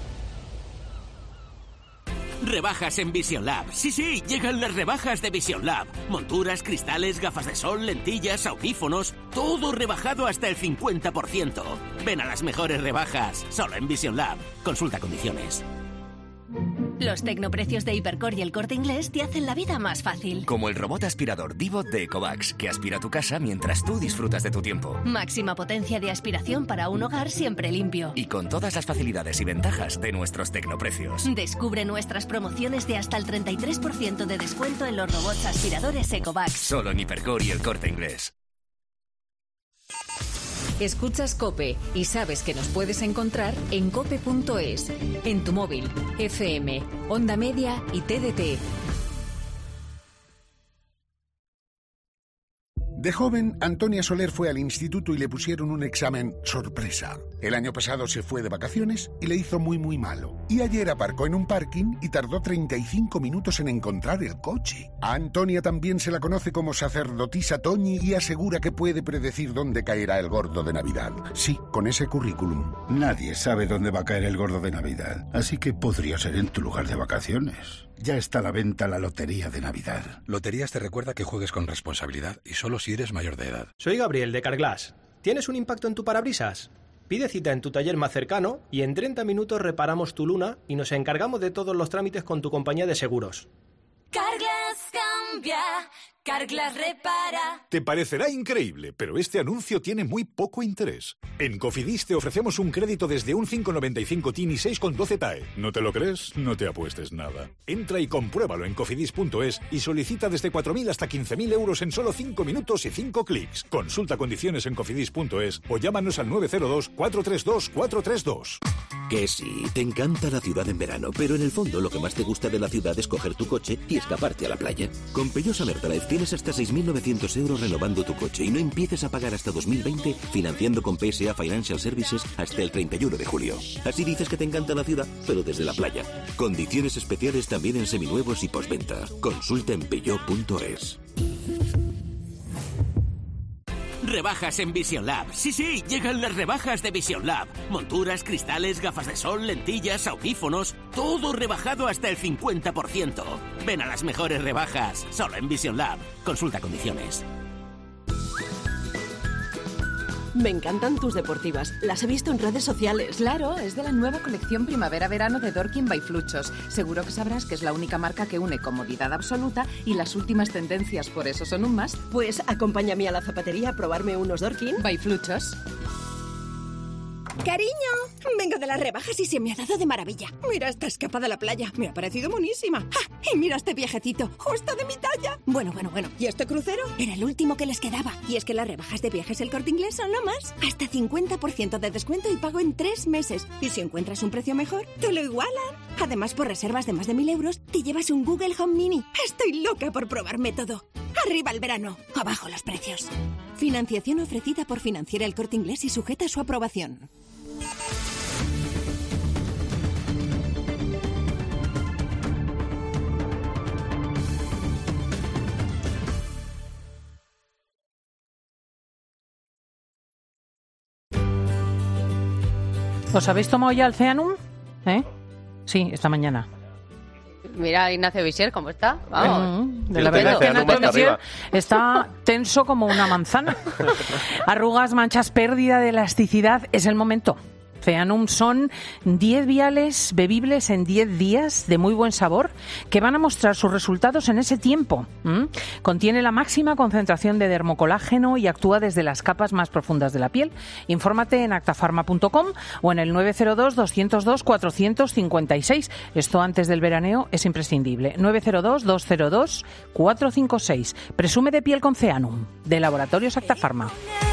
Rebajas en Vision Lab. Sí, sí, llegan las rebajas de Vision Lab. Monturas, cristales, gafas de sol, lentillas, audífonos, todo rebajado hasta el cincuenta por ciento. Ven a las mejores rebajas, solo en Vision Lab. Consulta condiciones. Los tecnoprecios de Hipercor y El Corte Inglés te hacen la vida más fácil. Como el robot aspirador Divot de Ecovacs, que aspira tu casa mientras tú disfrutas de tu tiempo. Máxima potencia de aspiración para un hogar siempre limpio. Y con todas las facilidades y ventajas de nuestros tecnoprecios. Descubre nuestras promociones de hasta el treinta y tres por ciento de descuento en los robots aspiradores Ecovacs. Solo en Hipercor y El Corte Inglés. Escuchas COPE y sabes que nos puedes encontrar en cope punto es, en tu móvil, F M, Onda Media y T D T. De joven, Antonia Soler fue al instituto y le pusieron un examen sorpresa. El año pasado se fue de vacaciones y le hizo muy muy malo. Y ayer aparcó en un parking y tardó treinta y cinco minutos en encontrar el coche. A Antonia también se la conoce como sacerdotisa Toñi y asegura que puede predecir dónde caerá el gordo de Navidad. Sí, con ese currículum. Nadie sabe dónde va a caer el gordo de Navidad, así que podría ser en tu lugar de vacaciones. Ya está a la venta la Lotería de Navidad. Loterías te recuerda que juegues con responsabilidad y solo si eres mayor de edad. Soy Gabriel de Carglass. ¿Tienes un impacto en tu parabrisas? Pide cita en tu taller más cercano y en treinta minutos reparamos tu luna y nos encargamos de todos los trámites con tu compañía de seguros. Carglass cambia, Carglass repara. Te parecerá increíble, pero este anuncio tiene muy poco interés. En Cofidis te ofrecemos un crédito desde un cinco coma noventa y cinco T I N y seis coma doce T A E. ¿No te lo crees? No te apuestes nada. Entra y compruébalo en cofidis punto es y solicita desde cuatro mil hasta quince mil euros en solo cinco minutos y cinco clics. Consulta condiciones en cofidis punto es o llámanos al nueve cero dos, cuatro tres dos, cuatro tres dos. Que sí, te encanta la ciudad en verano, pero en el fondo lo que más te gusta de la ciudad es coger tu coche y escaparte a la playa. Con Peugeot Summer Drive tienes hasta seis mil novecientos euros renovando tu coche y no empieces a pagar hasta dos mil veinte financiando con P S A Financial Services hasta el treinta y uno de julio. Así dices que te encanta la ciudad, pero desde la playa. Condiciones especiales también en seminuevos y postventa. Consulta en peugeot punto es. Rebajas en Vision Lab. Sí, sí, llegan las rebajas de Vision Lab. Monturas, cristales, gafas de sol, lentillas, audífonos, todo rebajado hasta el cincuenta por ciento. Ven a las mejores rebajas, solo en Vision Lab. Consulta condiciones. Me encantan tus deportivas. Las he visto en redes sociales. Claro, es de la nueva colección primavera-verano de Dorkin by Fluchos. Seguro que sabrás que es la única marca que une comodidad absoluta y las últimas tendencias, por eso son un más. Pues acompáñame a la zapatería a probarme unos Dorkin by Fluchos. Cariño, vengo de las rebajas y se me ha dado de maravilla. Mira esta escapada a la playa, me ha parecido monísima. ¡Ah! Y mira este viajecito, justo de mi talla. Bueno, bueno, bueno. ¿Y este crucero? Era el último que les quedaba. Y es que las rebajas de Viajes El Corte Inglés son lo más. Hasta cincuenta por ciento de descuento y pago en tres meses. Y si encuentras un precio mejor, te lo igualan. Además, por reservas de más de mil euros, te llevas un Google Home Mini. Estoy loca por probarme todo. Arriba el verano, abajo los precios. Financiación ofrecida por Financiera El Corte Inglés y sujeta a su aprobación. ¿Os habéis tomado ya el Ceanum? ¿Eh? Sí, esta mañana. Mira, Ignacio Visier, ¿cómo está? Vamos. Mm, de la verdad que Ignacio Visier está tenso como una manzana. Arrugas, manchas, pérdida de elasticidad. Es el momento. Ceanum son diez viales bebibles en diez días de muy buen sabor que van a mostrar sus resultados en ese tiempo. ¿Mm? Contiene la máxima concentración de dermocolágeno y actúa desde las capas más profundas de la piel. Infórmate en actafarma punto com o en el nueve cero dos, doscientos dos, cuatrocientos cincuenta y seis. Esto antes del veraneo es imprescindible. nueve cero dos, doscientos dos, cuatrocientos cincuenta y seis. Presume de piel con Ceanum, de Laboratorios Actafarma.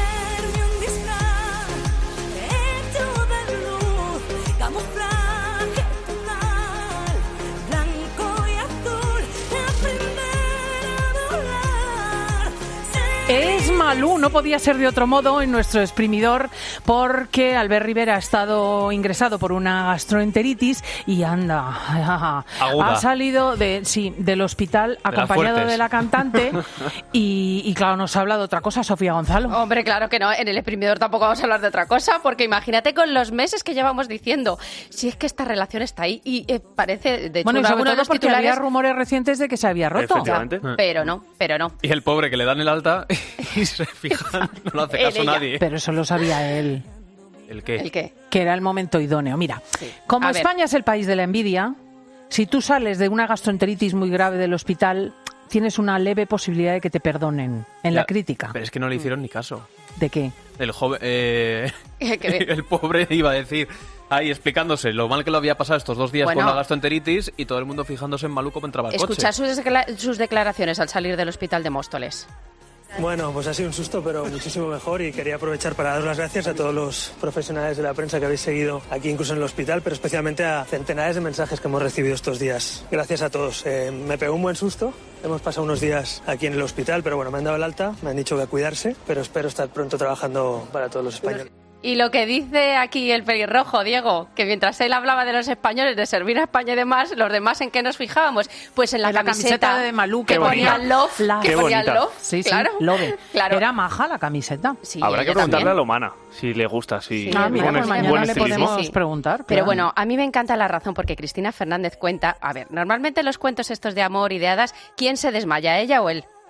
Es Malú, no podía ser de otro modo en nuestro exprimidor porque Albert Rivera ha estado ingresado por una gastroenteritis y anda, Aguda. ha salido de, sí, del hospital de acompañado de la cantante y, y claro, nos habla de otra cosa, Sofía Gonzalo. Hombre, claro que no, en el exprimidor tampoco vamos a hablar de otra cosa porque imagínate con los meses que llevamos diciendo, si es que esta relación está ahí y eh, parece, de hecho, bueno, y sobre todo de los porque titulares, había rumores recientes de que se había roto. Efectivamente. Ya, pero no, pero no. Y el pobre que le dan el alta y se fijan, no lo hace caso nadie. Pero eso lo sabía él. ¿El qué? ¿El qué? Que era el momento idóneo. Mira, Sí. como A ver. España es el país de la envidia, si tú sales de una gastroenteritis muy grave del hospital, tienes una leve posibilidad de que te perdonen en Ya, la crítica. Pero es que no le hicieron ni caso. ¿De qué? El joven, eh, Qué bien. el pobre iba a decir, ahí explicándose lo mal que lo había pasado estos dos días Bueno. con la gastroenteritis y todo el mundo fijándose en Malú cómo entraba el Escuchar coche. sus, decla- sus declaraciones al salir del hospital de Móstoles. Bueno, pues ha sido un susto, pero muchísimo mejor y quería aprovechar para dar las gracias a todos los profesionales de la prensa que habéis seguido aquí, incluso en el hospital, pero especialmente a centenares de mensajes que hemos recibido estos días. Gracias a todos. Eh, me pegó un buen susto. Hemos pasado unos días aquí en el hospital, pero bueno, me han dado el alta, me han dicho que a cuidarse, pero espero estar pronto trabajando para todos los españoles. Y lo que dice aquí el pelirrojo, Diego, que mientras él hablaba de los españoles, de servir a España y demás, los demás ¿en qué nos fijábamos? Pues en la, En la camiseta de Malú, que qué ponía bonita. love, La- que Qué ponía bonita. love, Sí, sí, claro. Love. Claro. Era maja la camiseta. Sí, Habrá que ella preguntarle también. a la humana si le gusta, si Ah, mira, buen, pues mañana buen le estilismo. podemos preguntar. Pero claro. bueno, a mí me encanta la razón porque Cristina Fernández cuenta, a ver, normalmente en los cuentos estos de amor y de hadas, ¿quién se desmaya, ella o él?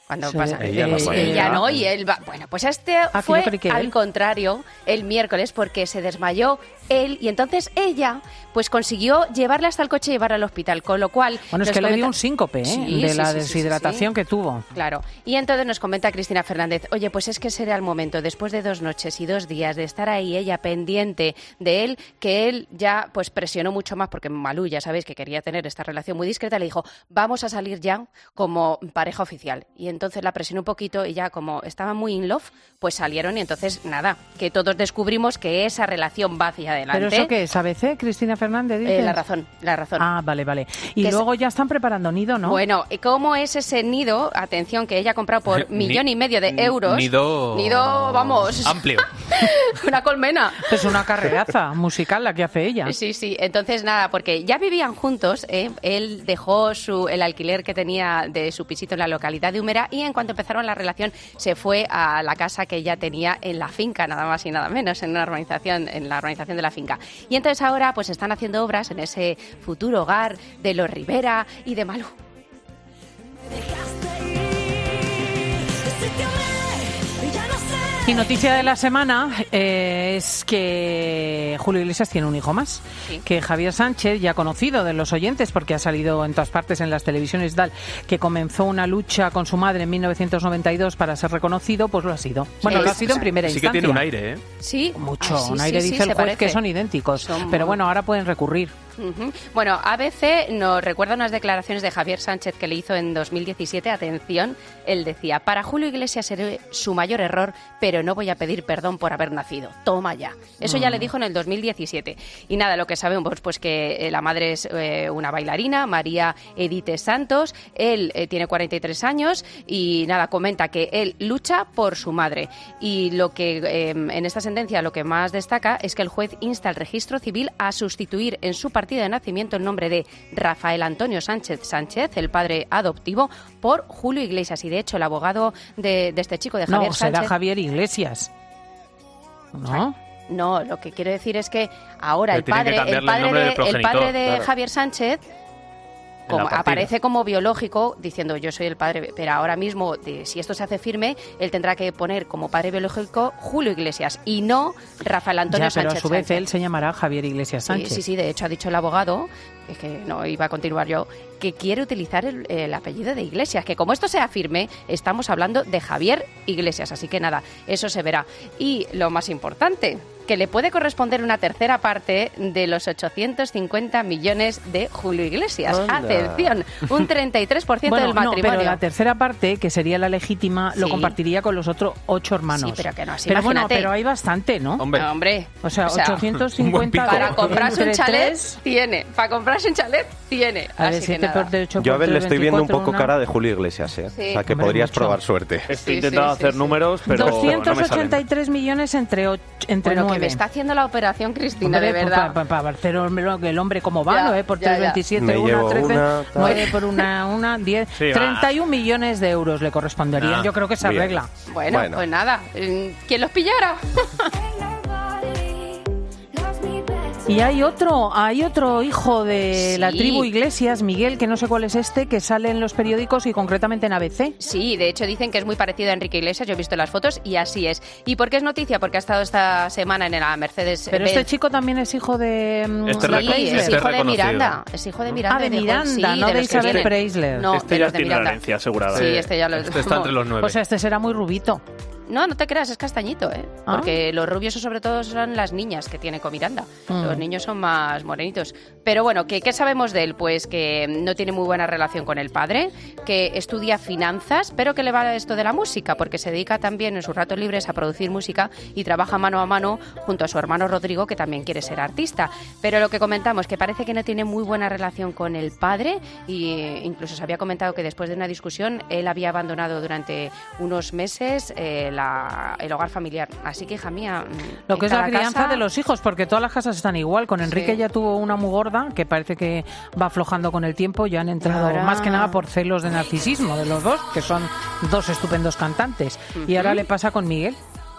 Cuando Sí, pasa, ella eh, no fue. ella no, y él va. Bueno, pues este Ah, que fue yo creí que al él. contrario el miércoles porque se desmayó él y entonces ella pues consiguió llevarle hasta el coche y llevarla al hospital, con lo cual... Bueno, es nos que le dio comenta- un síncope, ¿eh? Sí, de sí, la sí, sí, deshidratación sí, sí. que tuvo. Claro. Y entonces nos comenta Cristina Fernández, oye, pues es que será el momento, después de dos noches y dos días de estar ahí ella pendiente de él, que él ya pues presionó mucho más, porque Malú, ya sabéis que quería tener esta relación muy discreta, le dijo, vamos a salir ya como pareja oficial. Y entonces la presionó un poquito y ya como estaban muy in love, pues salieron y entonces nada, que todos descubrimos que esa relación va hacia adelante. ¿Pero eso qué es? ¿A B C, Cristina Fernández? Eh, dices? la razón, la razón. Ah, vale, vale. Y Que es- luego ya están preparando nido, ¿no? Bueno, ¿cómo es ese nido? Atención, que ella ha comprado por Ni- millón y medio de euros. Nido... Nido, vamos. Amplio. Una colmena. Es una carreaza musical la que hace ella. Sí, sí. Entonces, nada, porque ya vivían juntos. ¿eh? Él dejó su, el alquiler que tenía de su pisito en la localidad de Úmera y en cuanto empezaron la relación se fue a la casa que ella tenía en la finca, nada más y nada menos, en una urbanización, en la urbanización de la finca. Y entonces ahora pues están haciendo obras en ese futuro hogar de los Rivera y de Malú. Y noticia de la semana eh, es que Julio Iglesias tiene un hijo más, Sí. que Javier Sánchez, ya conocido de los oyentes porque ha salido en todas partes en las televisiones y tal, que comenzó una lucha con su madre en mil novecientos noventa y dos para ser reconocido, pues lo ha sido. Bueno, lo ha sido en primera Sí que instancia. tiene un aire, ¿eh? Sí, Mucho, Ah, sí, un sí, aire sí, dice el se juez parece. que son idénticos, Son pero muy- bueno, ahora pueden recurrir. Ujú. Bueno, A B C nos recuerda unas declaraciones de Javier Sánchez que le hizo en dos mil diecisiete. Atención, él decía, para Julio Iglesias seré su mayor error, pero no voy a pedir perdón por haber nacido. Toma ya. Eso ya Mm. le dijo en el dos mil diecisiete. Y nada, lo que sabemos, pues que eh, la madre es eh, una bailarina, María Edite Santos. Él eh, tiene cuarenta y tres años y nada, comenta que él lucha por su madre. Y lo que eh, en esta sentencia lo que más destaca es que el juez insta al registro civil a sustituir en su partida de nacimiento el nombre de Rafael Antonio Sánchez Sánchez, el padre adoptivo, por Julio Iglesias. Y de hecho el abogado de, de este chico, de Javier No, será Sánchez... Javier Iglesias. ¿No? No, lo que quiero decir es que ahora Le el tienen que padre, el cambiarle el padre nombre de, del el progenitor, padre de claro. Javier Sánchez En como, la partida. aparece como biológico diciendo yo soy el padre, pero ahora mismo de- si esto se hace firme, él tendrá que poner como padre biológico Julio Iglesias y no Rafael Antonio Ya, pero Sánchez a su vez Sánchez. él se llamará Javier Iglesias Sí, Sánchez. sí, sí, de hecho ha dicho el abogado, es que no iba a continuar yo, que quiere utilizar el, el apellido de Iglesias, que como esto sea firme, estamos hablando de Javier Iglesias, así que nada, eso se verá. Y lo más importante, que le puede corresponder una tercera parte de los ochocientos cincuenta millones de Julio Iglesias. Anda. Atención, un treinta y tres por ciento Bueno, del no, matrimonio. pero la tercera parte, que sería la legítima, lo Sí. compartiría con los otros ocho hermanos. Sí, pero que no, así, Pero bueno, imagínate. pero hay bastante, ¿no? Hombre. No, hombre. O sea, O sea, ochocientos cincuenta Para comprarse un entre chalet, tres. tiene. Para comprarse un chalet, tiene. A ver, Así que siete nada. por ocho Yo a por ver, le tres, estoy viendo un veinticuatro, poco una- cara de Julio Iglesias, ¿eh? Sí. O sea, que Hombre, podrías mucho. probar suerte. Estoy Sí, intentando sí, sí, hacer sí. números, pero no me salen. doscientos ochenta y tres millones entre, och- entre Bueno, que nueve. me está haciendo la operación Cristina, de verdad. Para hacer el hombre como va, Ya, nueve por ya, tres, ya. veintisiete, Me una, llevo trece, una, tal. nueve por una, una, diez, Sí, va. treinta y un millones de euros le corresponderían. Ah, Yo creo que se bien. arregla. Bueno, Bueno. pues nada. eh, ¿Quién los pillara? Y hay otro, hay otro hijo de Sí. la tribu Iglesias, Miguel, que no sé cuál es este, que sale en los periódicos y concretamente en A B C. Sí, de hecho dicen que es muy parecido a Enrique Iglesias. Yo he visto las fotos y así es. ¿Y por qué es noticia? Porque ha estado esta semana en la Mercedes Pero Benz. este chico también es hijo de... mm, Este Sí, reco- es este hijo de reconocido. Miranda. Es hijo de Miranda. Ah, de y Miranda, sí, no de los que Isabel vienen. Preisler. No, Este de ya los de tiene la Miranda. herencia asegurada. Sí, este ya lo... Este está entre los nueve. Pues este será muy rubito. No, no te creas, es castañito, ¿eh? Ah. Porque los rubios sobre todo son las niñas que tiene con Miranda. Mm. Los niños son más morenitos. Pero bueno, ¿qué, ¿qué sabemos de él? Pues que no tiene muy buena relación con el padre, que estudia finanzas, pero que le va esto de la música, porque se dedica también en sus ratos libres a producir música y trabaja mano a mano junto a su hermano Rodrigo, que también quiere ser artista. Pero lo que comentamos, que parece que no tiene muy buena relación con el padre, e incluso se había comentado que después de una discusión él había abandonado durante unos meses eh, la- el hogar familiar. Así que, hija mía, Lo en que es la cada crianza casa- de los hijos, porque todas las casas están igual. Con Enrique Sí. ya tuvo una muy gorda, que parece que va aflojando con el tiempo. Ya han entrado Ahora- más que nada por celos de narcisismo de los dos, que son dos estupendos cantantes. Y ahora le pasa con Miguel.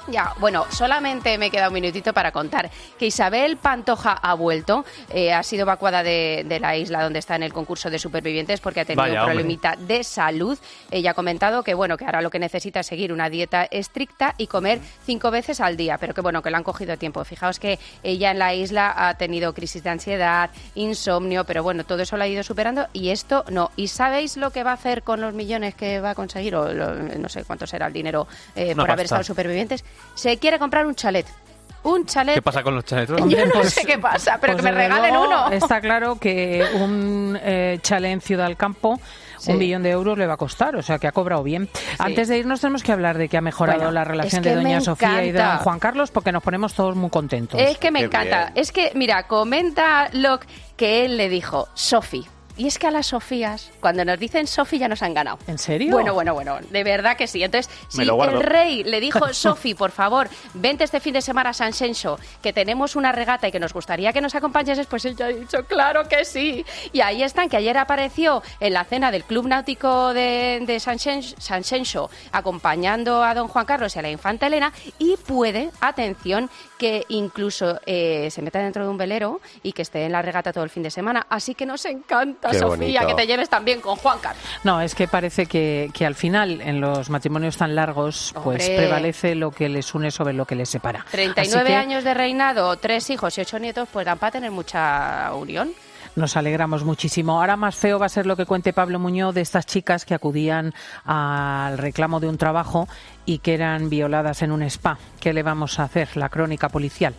Ya, bueno, solamente me queda un minutito para contar que Isabel Pantoja ha vuelto, eh, ha sido evacuada de, de la isla donde está en el concurso de supervivientes porque ha tenido Vaya, un problemita de salud. Ella ha comentado que bueno, que ahora lo que necesita es seguir una dieta estricta y comer cinco veces al día, pero que bueno, que lo han cogido a tiempo. Fijaos que ella en la isla ha tenido crisis de ansiedad, insomnio, pero bueno, todo eso lo ha ido superando y esto no. ¿Y sabéis lo que va a hacer con los millones que va a conseguir? O lo, no sé cuánto será el dinero eh, por haber estado supervivientes. Se quiere comprar un chalet. Un chalet. ¿Qué pasa con los chalets? Yo no sé qué pasa, pero pues que me regalen luego, uno. Está claro que un eh, chalet en Ciudad del Campo, sí. un billón de euros le va a costar, o sea que ha cobrado bien. Sí. Antes de irnos tenemos que hablar de que ha mejorado bueno, la relación es que de doña Sofía y de don Juan Carlos porque nos ponemos todos muy contentos. Es que me Qué encanta. bien. Es que, mira, comenta Locke que él le dijo, Sofi. Y es que a las Sofías, cuando nos dicen Sofi, ya nos han ganado. ¿En serio? Bueno, bueno, bueno, de verdad que sí. Entonces, Me si lo guardo. el rey le dijo, Sofi, por favor, vente este fin de semana a San Xenxo, que tenemos una regata y que nos gustaría que nos acompañases, pues ella ha dicho, claro que sí. Y ahí están, que ayer apareció en la cena del Club Náutico de, de San Xenxo, San Xenxo, acompañando a don Juan Carlos y a la infanta Elena, y puede, atención, que incluso eh, se meta dentro de un velero y que esté en la regata todo el fin de semana. Así que nos encanta, Qué Sofía, bonito. que te lleves también con Juan Carlos. No, es que parece que, que al final, en los matrimonios tan largos, pues Hombre. prevalece lo que les une sobre lo que les separa. treinta y Así nueve que años de reinado, tres hijos y ocho nietos, pues dan para tener mucha unión. nos alegramos muchísimo. Ahora más feo va a ser lo que cuente Pablo Muñoz de estas chicas que acudían al reclamo de un trabajo y que eran violadas en un spa. ¿Qué le vamos a hacer? La crónica policial.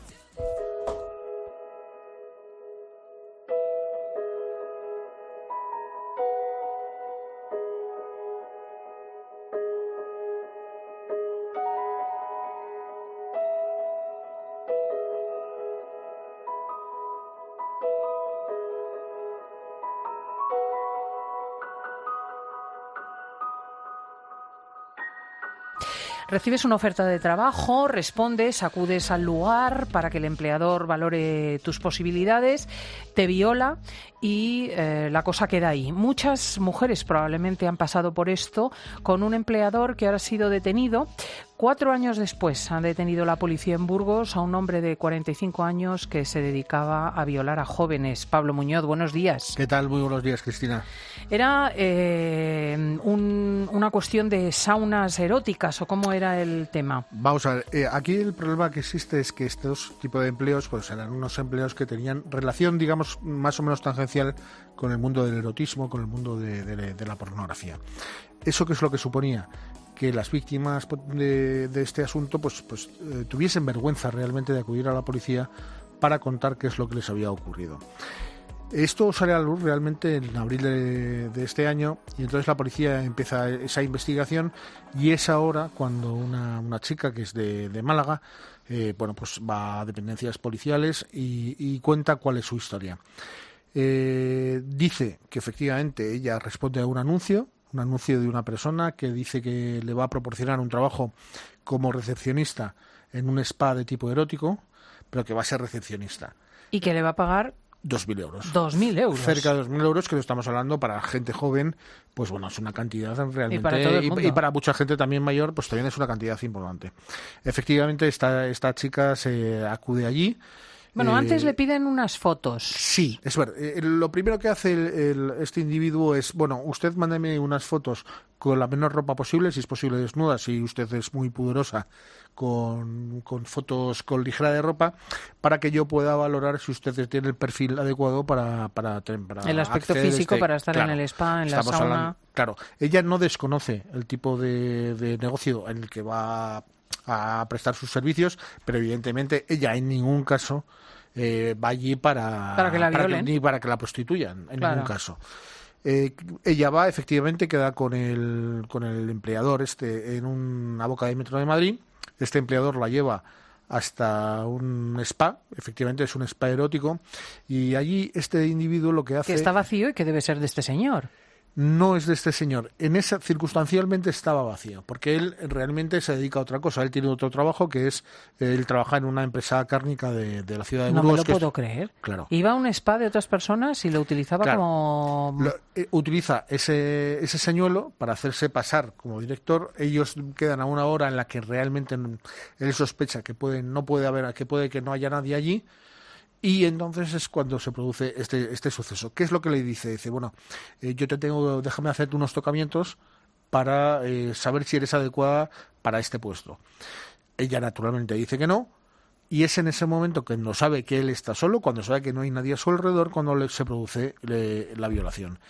Recibes una oferta de trabajo, respondes, acudes al lugar para que el empleador valore tus posibilidades, te viola y eh, la cosa queda ahí. Muchas mujeres probablemente han pasado por esto con un empleador que ahora ha sido detenido. Cuatro años después han detenido la policía en Burgos a un hombre de cuarenta y cinco años que se dedicaba a violar a jóvenes. Pablo Muñoz, buenos días. ¿Qué tal? Muy buenos días, Cristina. ¿Era eh, un, una cuestión de saunas eróticas o cómo era el tema? Vamos a ver, eh, aquí el problema que existe es que estos tipos de empleos pues eran unos empleos que tenían relación, digamos, más o menos tangencial con el mundo del erotismo, con el mundo de, de, de la pornografía. ¿Eso qué es lo que suponía? Que las víctimas de, de este asunto pues, pues eh, tuviesen vergüenza realmente de acudir a la policía para contar qué es lo que les había ocurrido. Esto sale a la luz realmente en abril de, de este año y entonces la policía empieza esa investigación y es ahora cuando una, una chica que es de, de Málaga eh, bueno, pues va a dependencias policiales y, y cuenta cuál es su historia. Eh, dice que efectivamente ella responde a un anuncio, un anuncio de una persona que dice que le va a proporcionar un trabajo como recepcionista en un spa de tipo erótico, pero que va a ser recepcionista. ¿Y que le va a pagar? Dos mil euros. Dos mil euros. Cerca de dos mil euros, que lo estamos hablando para gente joven, pues bueno, es una cantidad realmente. Y para todo el mundo. Y, y para mucha gente también mayor, pues también es una cantidad importante. Efectivamente, esta, esta chica se acude allí. Bueno, eh, antes le piden unas fotos. Sí, es verdad. Eh, lo primero que hace el, el, este individuo es, bueno, usted mándeme unas fotos con la menor ropa posible, si es posible desnuda, si usted es muy pudorosa, con, con fotos con ligera de ropa, para que yo pueda valorar si usted tiene el perfil adecuado para... para, para el aspecto físico este, para estar claro, en el spa, en la sauna. Hablando, claro, ella no desconoce el tipo de, de negocio en el que va a prestar sus servicios, pero evidentemente ella en ningún caso eh, va allí para, para que la violen, para que, ni para que la prostituyan, en claro. ningún caso. Eh, ella va, efectivamente, queda con el, con el empleador este en una boca de metro de Madrid. Este empleador la lleva hasta un spa, efectivamente es un spa erótico, y allí este individuo lo que hace... Que está vacío y que debe ser de este señor. no es de este señor. En esa circunstancialmente estaba vacío, porque él realmente se dedica a otra cosa. Él tiene otro trabajo que es eh, él trabaja en una empresa cárnica de, de la ciudad de No Burgos. me lo que puedo es, creer. Claro. Iba a un spa de otras personas y lo utilizaba Claro. como... Lo, eh, utiliza ese, ese señuelo para hacerse pasar como director. Ellos quedan a una hora en la que realmente él sospecha que puede, no puede haber, que puede que no haya nadie allí. Y entonces es cuando se produce este este suceso. ¿Qué es lo que le dice? Dice, bueno, eh, yo te tengo, déjame hacerte unos tocamientos para eh, saber si eres adecuada para este puesto. Ella naturalmente dice que no, y es en ese momento que no sabe que él está solo, cuando sabe que no hay nadie a su alrededor, cuando le, se produce le, la violación.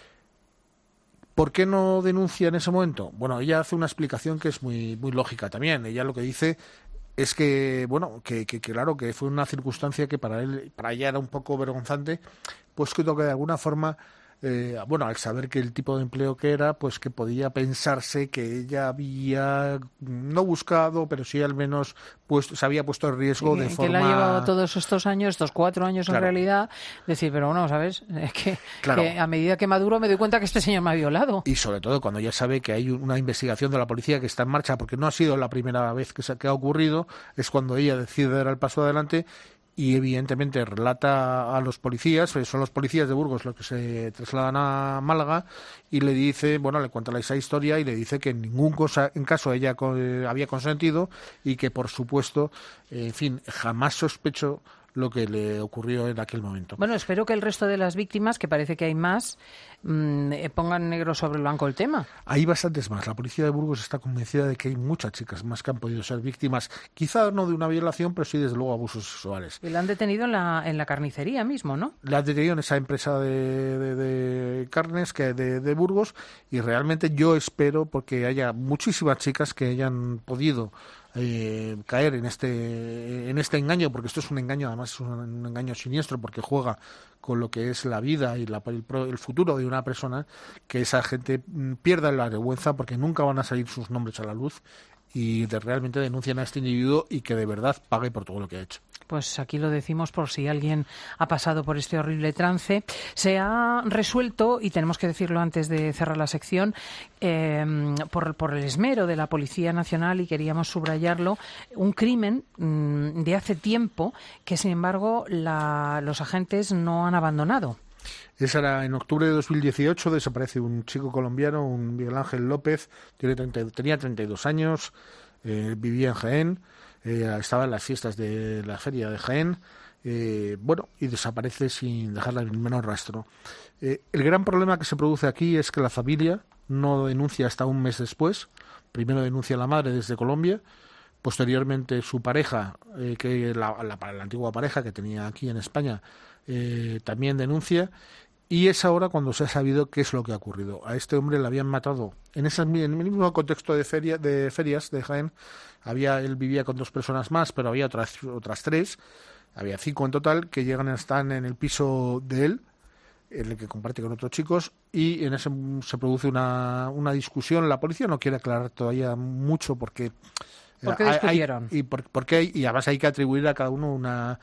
¿Por qué no denuncia en ese momento? Bueno, ella hace una explicación que es muy muy lógica también. Ella lo que dice es que, bueno, que, que, que claro, que fue una circunstancia que para él, para ella era un poco vergonzante, pues que de alguna forma, eh, bueno, al saber que el tipo de empleo que era, pues que podía pensarse que ella había no buscado, pero sí al menos puesto, se había puesto en riesgo que, de que forma... le ha llevado todos estos años, estos cuatro años Claro. en realidad, decir, pero bueno, ¿sabes? Es que, Claro. que a medida que maduro me doy cuenta que este señor me ha violado. Y sobre todo cuando ya sabe que hay una investigación de la policía que está en marcha, porque no ha sido la primera vez que, se, que ha ocurrido, es cuando ella decide dar el paso adelante y evidentemente relata a los policías, son los policías de Burgos los que se trasladan a Málaga, y le dice, bueno, le cuenta esa historia y le dice que en ningún cosa, en caso ella eh, había consentido y que por supuesto, eh, en fin, jamás sospechó lo que le ocurrió en aquel momento. Bueno, espero que el resto de las víctimas, que parece que hay más, mmm, pongan negro sobre blanco el tema. Hay bastantes más. La policía de Burgos está convencida de que hay muchas chicas más que han podido ser víctimas, quizá no de una violación, pero sí desde luego abusos sexuales. Y la han detenido en la, en la carnicería mismo, ¿no? La han detenido en esa empresa de, de, de carnes que de, de Burgos, y realmente yo espero porque haya muchísimas chicas que hayan podido Eh, caer en este en este engaño, porque esto es un engaño, además es un, un engaño siniestro, porque juega con lo que es la vida y la, el, el futuro de una persona, que esa gente pierda la vergüenza porque nunca van a salir sus nombres a la luz, y de, realmente denuncian a este individuo y que de verdad pague por todo lo que ha hecho. Pues aquí lo decimos por si alguien ha pasado por este horrible trance. Se ha resuelto, y tenemos que decirlo antes de cerrar la sección, eh, por, por el esmero de la Policía Nacional, y queríamos subrayarlo, un crimen mmm, de hace tiempo que, sin embargo, la, los agentes no han abandonado. Esa era en octubre de dos mil dieciocho, desaparece un chico colombiano, un Miguel Ángel López, tiene treinta, tenía treinta y dos años, eh, vivía en Jaén, eh, estaba en las fiestas de la feria de Jaén, eh, bueno, y desaparece sin dejarle el menor rastro. Eh, el gran problema que se produce aquí es que la familia no denuncia hasta un mes después. Primero denuncia la madre desde Colombia, posteriormente su pareja, eh, que la, la, la antigua pareja que tenía aquí en España, eh, también denuncia. Y es ahora cuando se ha sabido qué es lo que ha ocurrido. A este hombre le habían matado en ese en el mismo contexto de feria de ferias de Jaén. Había él vivía con dos personas más, pero había otras otras tres, había cinco en total, que llegan están en el piso de él, en el que comparte con otros chicos, y en ese se produce una una discusión. La policía no quiere aclarar todavía mucho porque ¿Por qué discutieron? Hay, y por, porque hay, y además hay que atribuir a cada uno una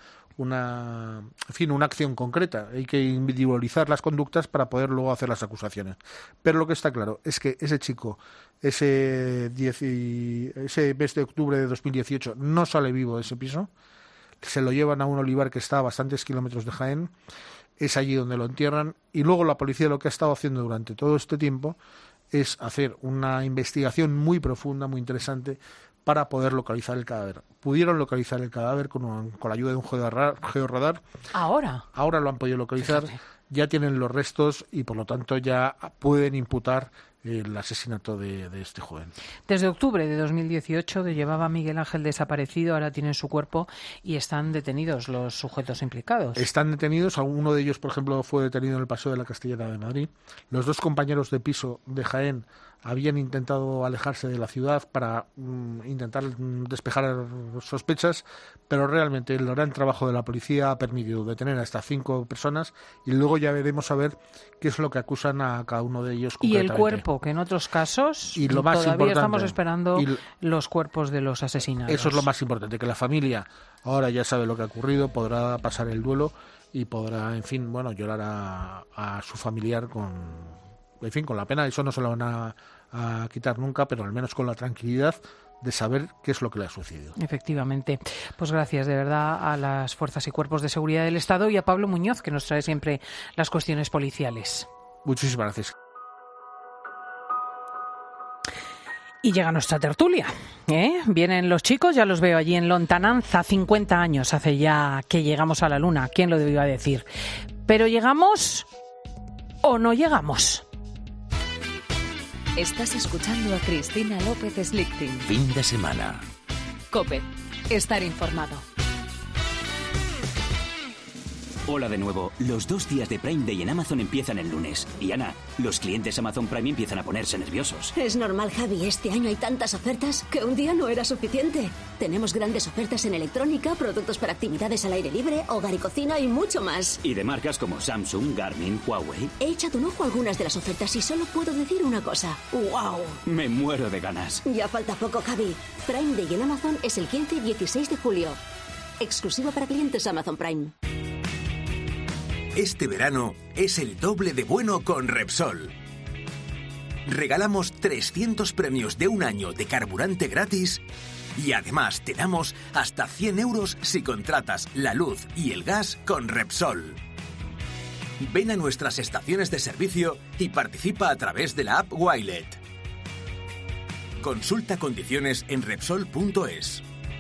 una en fin una acción concreta, hay que individualizar las conductas para poder luego hacer las acusaciones, pero lo que está claro es que ese chico ese diez y, ese mes de octubre de dos mil dieciocho no sale vivo de ese piso, se lo llevan a un olivar que está a bastantes kilómetros de Jaén, es allí donde lo entierran, y luego la policía lo que ha estado haciendo durante todo este tiempo es hacer una investigación muy profunda, muy interesante, para poder localizar el cadáver. Pudieron localizar el cadáver con, un, con la ayuda de un georradar, georradar. ¿Ahora? Ahora lo han podido localizar. Fíjate. Ya tienen los restos y por lo tanto ya pueden imputar el asesinato de, de este joven. Desde octubre de dos mil dieciocho llevaba Miguel Ángel desaparecido, ahora tienen su cuerpo y están detenidos los sujetos implicados. Están detenidos, uno de ellos, por ejemplo, fue detenido en el Paseo de la Castellana de Madrid. Los dos compañeros de piso de Jaén habían intentado alejarse de la ciudad para mm, intentar despejar sospechas, pero realmente el gran trabajo de la policía ha permitido detener a estas cinco personas y luego ya veremos a ver qué es lo que acusan a cada uno de ellos concretamente. Y el cuerpo, que en otros casos y lo más todavía estamos esperando y los cuerpos de los asesinados. Eso es lo más importante, que la familia ahora ya sabe lo que ha ocurrido, podrá pasar el duelo y podrá, en fin, bueno, llorar a, a su familiar con en fin, con la pena, eso no se lo van a, a quitar nunca, pero al menos con la tranquilidad de saber qué es lo que le ha sucedido. Efectivamente. Pues gracias de verdad a las fuerzas y cuerpos de seguridad del Estado y a Pablo Muñoz, que nos trae siempre las cuestiones policiales. Muchísimas gracias. Y llega nuestra tertulia, ¿eh? Vienen los chicos, ya los veo allí en Lontananza, cincuenta años hace ya que llegamos a la Luna. ¿Quién lo iba a decir? Pero ¿llegamos o no llegamos? Estás escuchando a Cristina López Slichting. Fin de semana. COPE. Estar informado. Hola de nuevo. Los dos días de Prime Day en Amazon empiezan el lunes. Y Ana, los clientes Amazon Prime empiezan a ponerse nerviosos. Es normal, Javi. Este año hay tantas ofertas que un día no era suficiente. Tenemos grandes ofertas en electrónica, productos para actividades al aire libre, hogar y cocina y mucho más. Y de marcas como Samsung, Garmin, Huawei. He echado un ojo a algunas de las ofertas y solo puedo decir una cosa. ¡Wow! Me muero de ganas. Ya falta poco, Javi. Prime Day en Amazon es el quince y dieciséis de julio. Exclusivo para clientes Amazon Prime. Este verano es el doble de bueno con Repsol. Regalamos trescientos premios de un año de carburante gratis y además te damos hasta cien euros si contratas la luz y el gas con Repsol. Ven a nuestras estaciones de servicio y participa a través de la app Wilet. Consulta condiciones en Repsol punto es.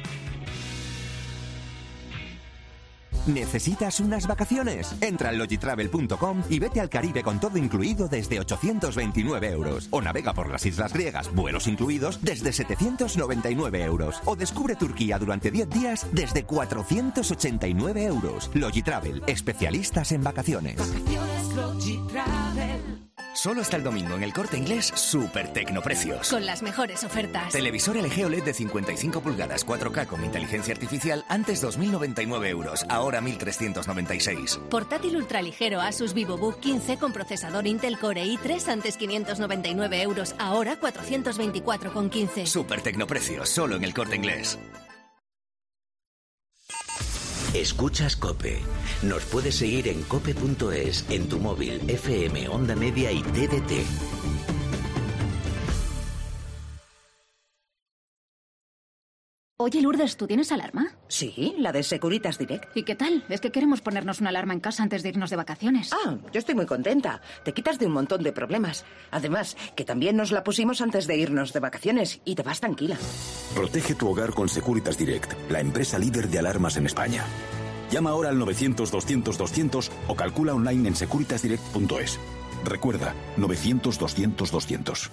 ¿Necesitas unas vacaciones? Entra en logitravel punto com y vete al Caribe con todo incluido desde ochocientos veintinueve euros. O navega por las islas griegas, vuelos incluidos, desde setecientos noventa y nueve euros. O descubre Turquía durante diez días desde cuatrocientos ochenta y nueve euros. Logitravel, especialistas en vacaciones. Vacaciones Logitravel. Solo hasta el domingo en El Corte Inglés, super tecnoprecios. Con las mejores ofertas. Televisor L G O L E D de cincuenta y cinco pulgadas cuatro K con inteligencia artificial, antes dos mil noventa y nueve euros, ahora mil trescientos noventa y seis. Portátil ultraligero Asus VivoBook quince con procesador Intel Core i tres, antes quinientos noventa y nueve euros, ahora cuatrocientos veinticuatro con quince. Super tecnoprecios, solo en El Corte Inglés. Escuchas COPE. Nos puedes seguir en cope punto es, en tu móvil, F M, Onda Media y T D T. Oye, Lourdes, ¿tú tienes alarma? Sí, la de Securitas Direct. ¿Y qué tal? Es que queremos ponernos una alarma en casa antes de irnos de vacaciones. Ah, yo estoy muy contenta. Te quitas de un montón de problemas. Además, que también nos la pusimos antes de irnos de vacaciones y te vas tranquila. Protege tu hogar con Securitas Direct, la empresa líder de alarmas en España. Llama ahora al novecientos doscientos doscientos o calcula online en securitas direct punto es. Recuerda, novecientos doscientos doscientos.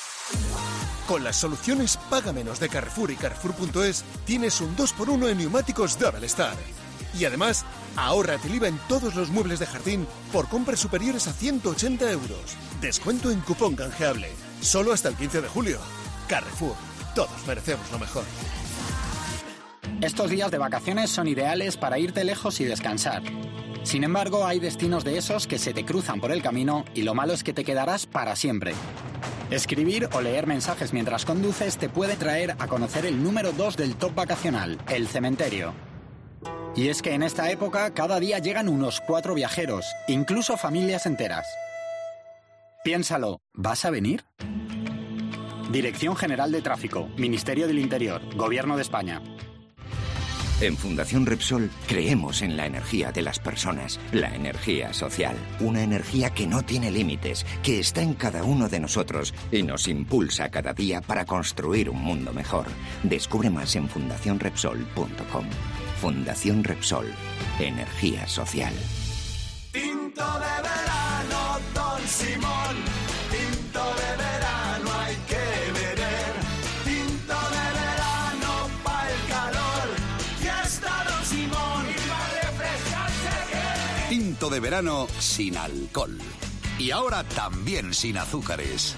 Con las soluciones Paga Menos de Carrefour y Carrefour punto es tienes un dos por uno en neumáticos Double Star. Y además, ahórrate el I V A en todos los muebles de jardín por compras superiores a ciento ochenta euros. Descuento en cupón canjeable. Solo hasta el quince de julio. Carrefour. Todos merecemos lo mejor. Estos días de vacaciones son ideales para irte lejos y descansar. Sin embargo, hay destinos de esos que se te cruzan por el camino y lo malo es que te quedarás para siempre. Escribir o leer mensajes mientras conduces te puede traer a conocer el número dos del top vacacional, el cementerio. Y es que en esta época cada día llegan unos cuatro viajeros, incluso familias enteras. Piénsalo, ¿vas a venir? Dirección General de Tráfico, Ministerio del Interior, Gobierno de España. En Fundación Repsol creemos en la energía de las personas, la energía social, una energía que no tiene límites, que está en cada uno de nosotros y nos impulsa cada día para construir un mundo mejor. Descubre más en fundación repsol punto com. Fundación Repsol, energía social. Tinto de verano, Don Simón. Tinto de verano hay que beber. Tinto de verano pa' el calor. Ya está Don Simón y va a refrescarse. Tinto de verano sin alcohol. Y ahora también sin azúcares.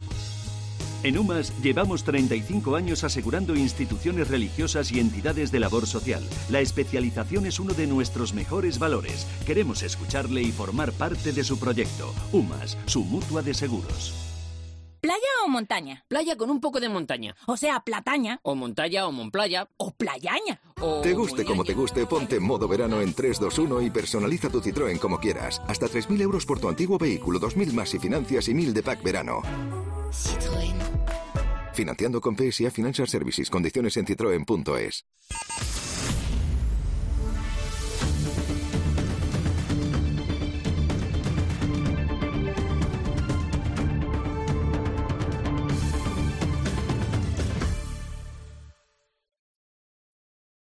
En UMAS llevamos treinta y cinco años asegurando instituciones religiosas y entidades de labor social. La especialización es uno de nuestros mejores valores. Queremos escucharle y formar parte de su proyecto. UMAS, su mutua de seguros. ¿Playa o montaña? Playa con un poco de montaña. O sea, plataña. O montalla o monplaya. O playaña. O te guste como te guste, ponte en modo verano en tres dos uno y personaliza tu Citroën como quieras. Hasta tres mil euros por tu antiguo vehículo, dos mil más si financias y mil de pack verano. Citroën. Financiando con P S A Financial Services. Condiciones en citroen punto es.